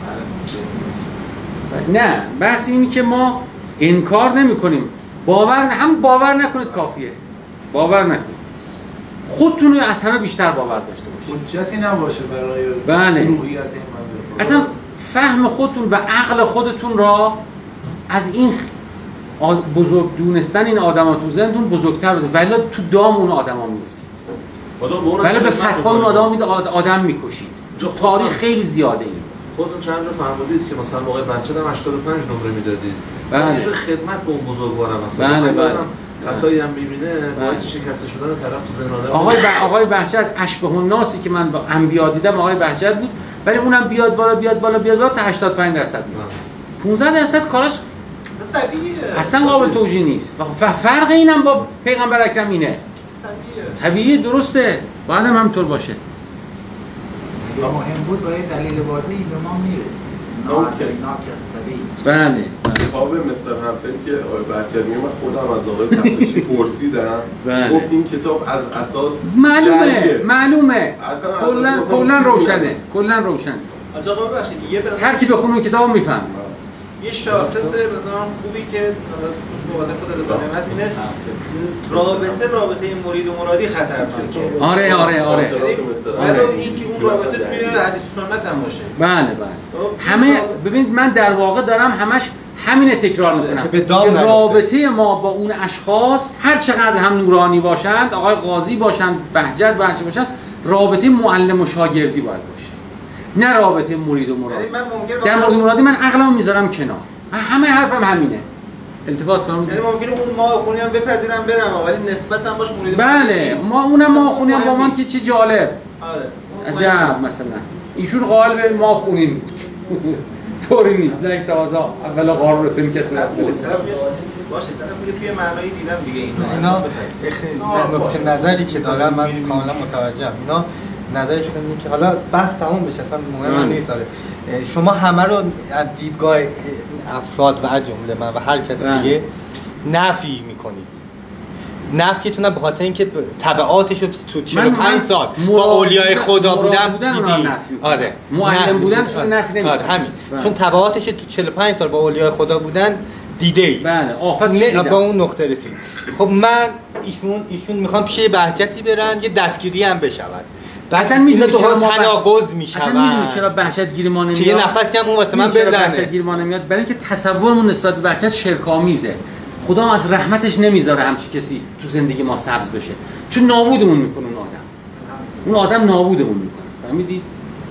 بله نه بحث اینه که ما انکار نمی‌کنیم، باور نه. هم باور نکنید کافیه، باور نکنید، خودتون رو از همه بیشتر باور داشته باشید. حجتی نباشه برای بله. الوهیت این اصلا فهم خودتون و عقل خودتون را از این بزرگ دونستن این آدما تو ذهنتون بزرگتر بده، ولی تو دام اون آدما میافتید. ولی به فتوا اون آدم میده آدم میکشید. تاریخ خیلی زیاده این. خودتون چند جا فهمیدید که مثلا موقع بچه دم هشتاد و پنج نمره میدادید. بله. میشه خدمت به اون بزرگوارم مثلا. بله بله. خطایی هم می‌بینه باعث شکسته شدن طرف تو ذهن آدم. آقای ب... آقای بهجت اشبه الناسی که من با انبیا دیدم آقای بهجت بود، ولی اونم بیاد بالا بیاد بالا بیاد بالا تا هشتاد و پنج درصد میاد. پانزده درصد کاراش طبیعیه. اصلا قابل توجیه نیست. و فرق اینم با پیغمبر اکرم اینه. طبیعیه. طبیعیه درسته. باید هم همینطور باشه. مهم بود باید دلیل واضحی به ما میرسید. بله. جواب مستر همپل که آقای بهجت میگه من خودم از آقای تفتیشی پرسیدم گفت این کتاب از اساس معلومه معلومه کلا کلا روشنه کلا روشنه. آقا ببخشید یه هر کی بخونه این کتابو میفهمه. یه شاخص مثلا خوبی که صحبت خود دادم هست اینه رابطه رابطه مرید و مرادی خطرناکه. آره آره آره. ولی این که اون رابطه توی حدیث سنت هم باشه. بله بله. همه ببینید من در واقع دارم همش همینه تکرار میکنم که رابطه ما با اون اشخاص هر چقدر هم نورانی باشند، آقای قاضی باشند، بهجت بهجت باشند، رابطه معلم و شاگردی باید باشه، نه رابطه مرید و مرادی. در مورد مرادی من عقلمو میذارم کنار، همه حرفم همینه. التفات فرمودید. یعنی ممکنه اون ما خونی هم بپذیرم برم ولی نسبت هم باش مرید. بله ما اونم ما خونی هم با من که چه جالب. آره. عجب مثلا ایشون قائل به ما خونین بود. طوری نیست. نه سوازا اولا قارورتون کسی را باشه طرف میگه توی معنایی دیدم دیگه اینو. اینا نکته نظری که دارم من کاملا متوجهم. اینا نظرشون اینه که حالا بحث تموم بشه اصلا مهم نیست. داره شما همه رو از دیدگاه افراد و از جمله من و هر کس دیگه نفی میکنید. نفیتون هم به خاطر اینکه تبعاتش رو تو چهل و پنج سال با اولیای خدا بودن دیدی. آره معلم بودن چون نفی نمیکنه. آره همین بله. چون تبعاتش تو چهل و پنج سال با اولیای خدا بودن دیده ای. بله آفتش با اون نقطه رسید. خب من ایشون ایشون میخوام پیش بهجتی برن یه دستگیری هم بشود. اصلا میدونی چرا تناقض میشه، اصلا میدونی چرا وحشتگیری ما نمیاد که یه نفسی هم اون واسه من بزنه. وحشتگیری ما نمیاد برای اینکه تصورمون نسبت به وحشت شرک‌آمیزه. خدا از رحمتش نمیذاره همچی کسی تو زندگی ما سبز بشه، چون نابودمون میکنه اون آدم. اون آدم نابودمون میکنه. فهمیدی؟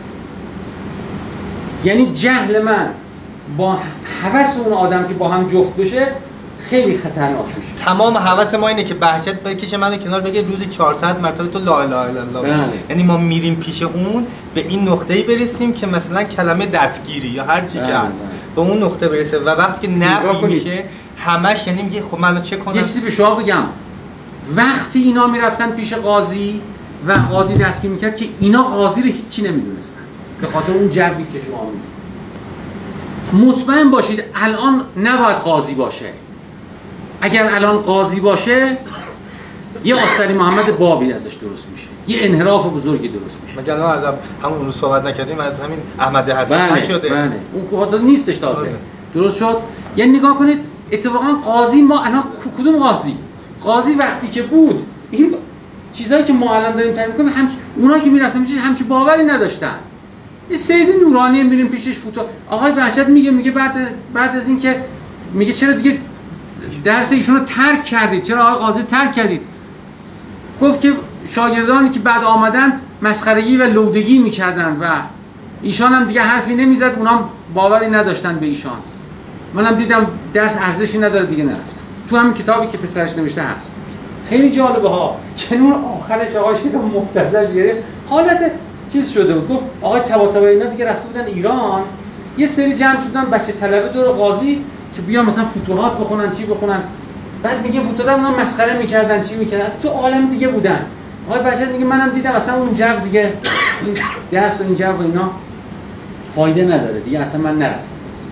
یعنی جهل من با هوس اون آدم که با هم جفت بشه خیلی خطرناک میشه. تمام هوس ما اینه که بهجت بکشه منو کنار بگه روزی چهارصد مرتبه تو لا اله الا الله. یعنی ما میریم پیش اون به این نقطه‌ای برسیم که مثلا کلمه دستگیری یا هر چی که هست به اون نقطه برسه و وقتی که نفی میشه همش یعنی میگه خب من چه کنم؟ یه چیزی به شما بگم، وقتی اینا میرفتن پیش قاضی و قاضی دستگیر میکرد که اینا قاضی رو هیچی نمیدونستن به خاطر اون جوی که شما میدید. مطمئن باشید الان نباید قاضی باشه. اگر الان قاضی باشه یه آستری محمد بابی ازش درست میشه، یه انحراف بزرگی درست میشه. مگر الان از همون روز صحبت نکردیم از همین احمد حسن بله، نشده؟ بله اون که نیستش تازه درست شد. یعنی نگاه کنید اتفاقا قاضی ما الان کدوم قاضی؟ قاضی وقتی که بود این چیزایی که ما الان داریم تعریف می‌کنیم همچ اونایی که میرفتن میشه همچی باوری نداشتن. یه سید نورانی میریم پیشش فوتو آقای وحشت میگه میگه بعد بعد از این که میگه چرا دیگه درس ایشون رو ترک کردید، چرا آقای قاضی ترک کردید؟ گفت که شاگردانی که بعد آمدند مسخرگی و لودگی میکردند و ایشان هم دیگه حرفی نمیزد، اونام باوری نداشتن به ایشان. منم دیدم درس ارزشی نداره دیگه نرفتم. تو همین کتابی که پسرش نوشته هست. خیلی جالبه ها. که اون آخرش آقای شیخ مفتزل گرفت حالت چیز شده بود، گفت آقای طباطبایی اینا دیگه رفته بودن ایران، یه سری جمع شدن بچه طلبه دور قاضی که بیان مثلا فتوحات بخونن چی بخونن، بعد میگه فتوحات اونا مسخره میکردن چی میکردن، از تو عالم دیگه بودن. آقای بچه میگه منم دیدم اصلا اون جو دیگه این درس و این جو و اینا فایده نداره دیگه، اصلا من نرفتم.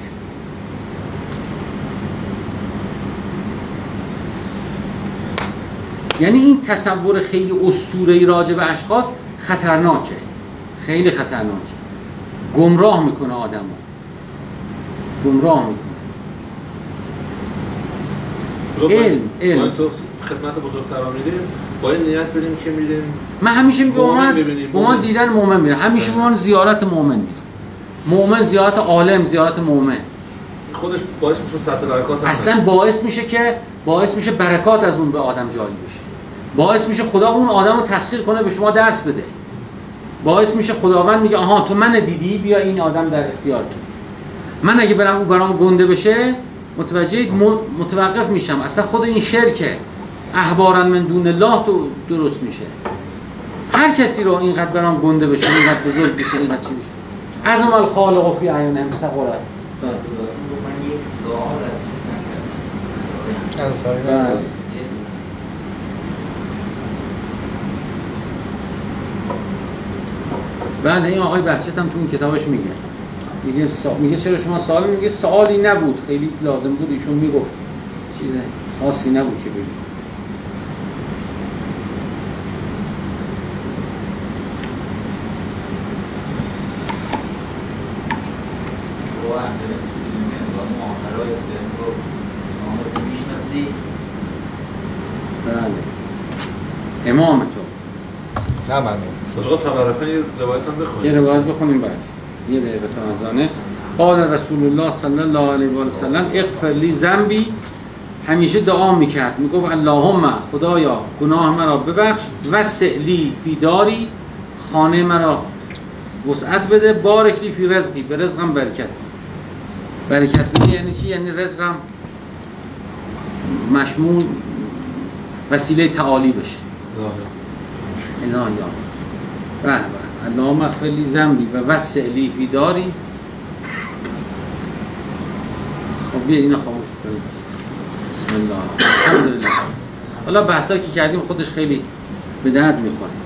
یعنی این تصور خیلی اسطوره‌ای راجع به اشخاص خطرناکه، خیلی خطرناکه، گمراه میکنه آدمو، گمراه میکنه. علم علم تو خدمت بزرگتران میریم با این نیت بریم که میریم. من همیشه به عنوان به عنوان دیدن مؤمن میرم، همیشه به عنوان زیارت مؤمن میرم. مؤمن زیارت عالم، زیارت مؤمن خودش باعث میشه سطح برکات هم اصلا باعث میشه که باعث میشه برکات از اون به آدم جاری بشه، باعث میشه خدا اون آدم رو تسخیر کنه به شما درس بده، باعث میشه خداوند میگه آها تو من دیدی بیا این آدم در اختیار تو. من اگه برم او برام گنده بشه متوجه متوقف میشم، اصلا خود این شرکه احبارن من دون الله تو درست میشه. هر کسی رو اینقدر برام گنده بشه، اینقدر بزرگ بشه، اینقدر چی بشه، عظم الخالق فی اعینهم صغرا. من یک سوال از نکردم انصاری نمی‌دونست. بله این آقای بهجت هم تو اون کتابش میگه میگه سا... میگه چرا شما سوال میگه سوالی نبود، خیلی لازم بود ایشون میگفت، چیز خاصی نبود که بگه. بله امام تو نه من از آقا تبرکن یه روایت هم بخونیم، یه روایت بخونیم بعد یه دقیقه تمازانه. قال رسول الله صلی الله علیه و سلم اغفر لی ذنبی، همیشه دعا میکرد میگفت اللهم خدایا گناه مرا ببخش، وسع لی فی داری، خانه مرا وسعت بده، بارک لی فی رزقی، به رزقم برکت برکت بده. یعنی چی؟ یعنی رزقم مشمول وسیله تعالی بشه. الهی یا به به اللهم اغفر لی ذنبی و وسع لی فی داری. خب بیا اینو خاموش کنیم. بسم الله الحمدلله. حالا بحثایی که کردیم خودش خیلی به درد میخوره.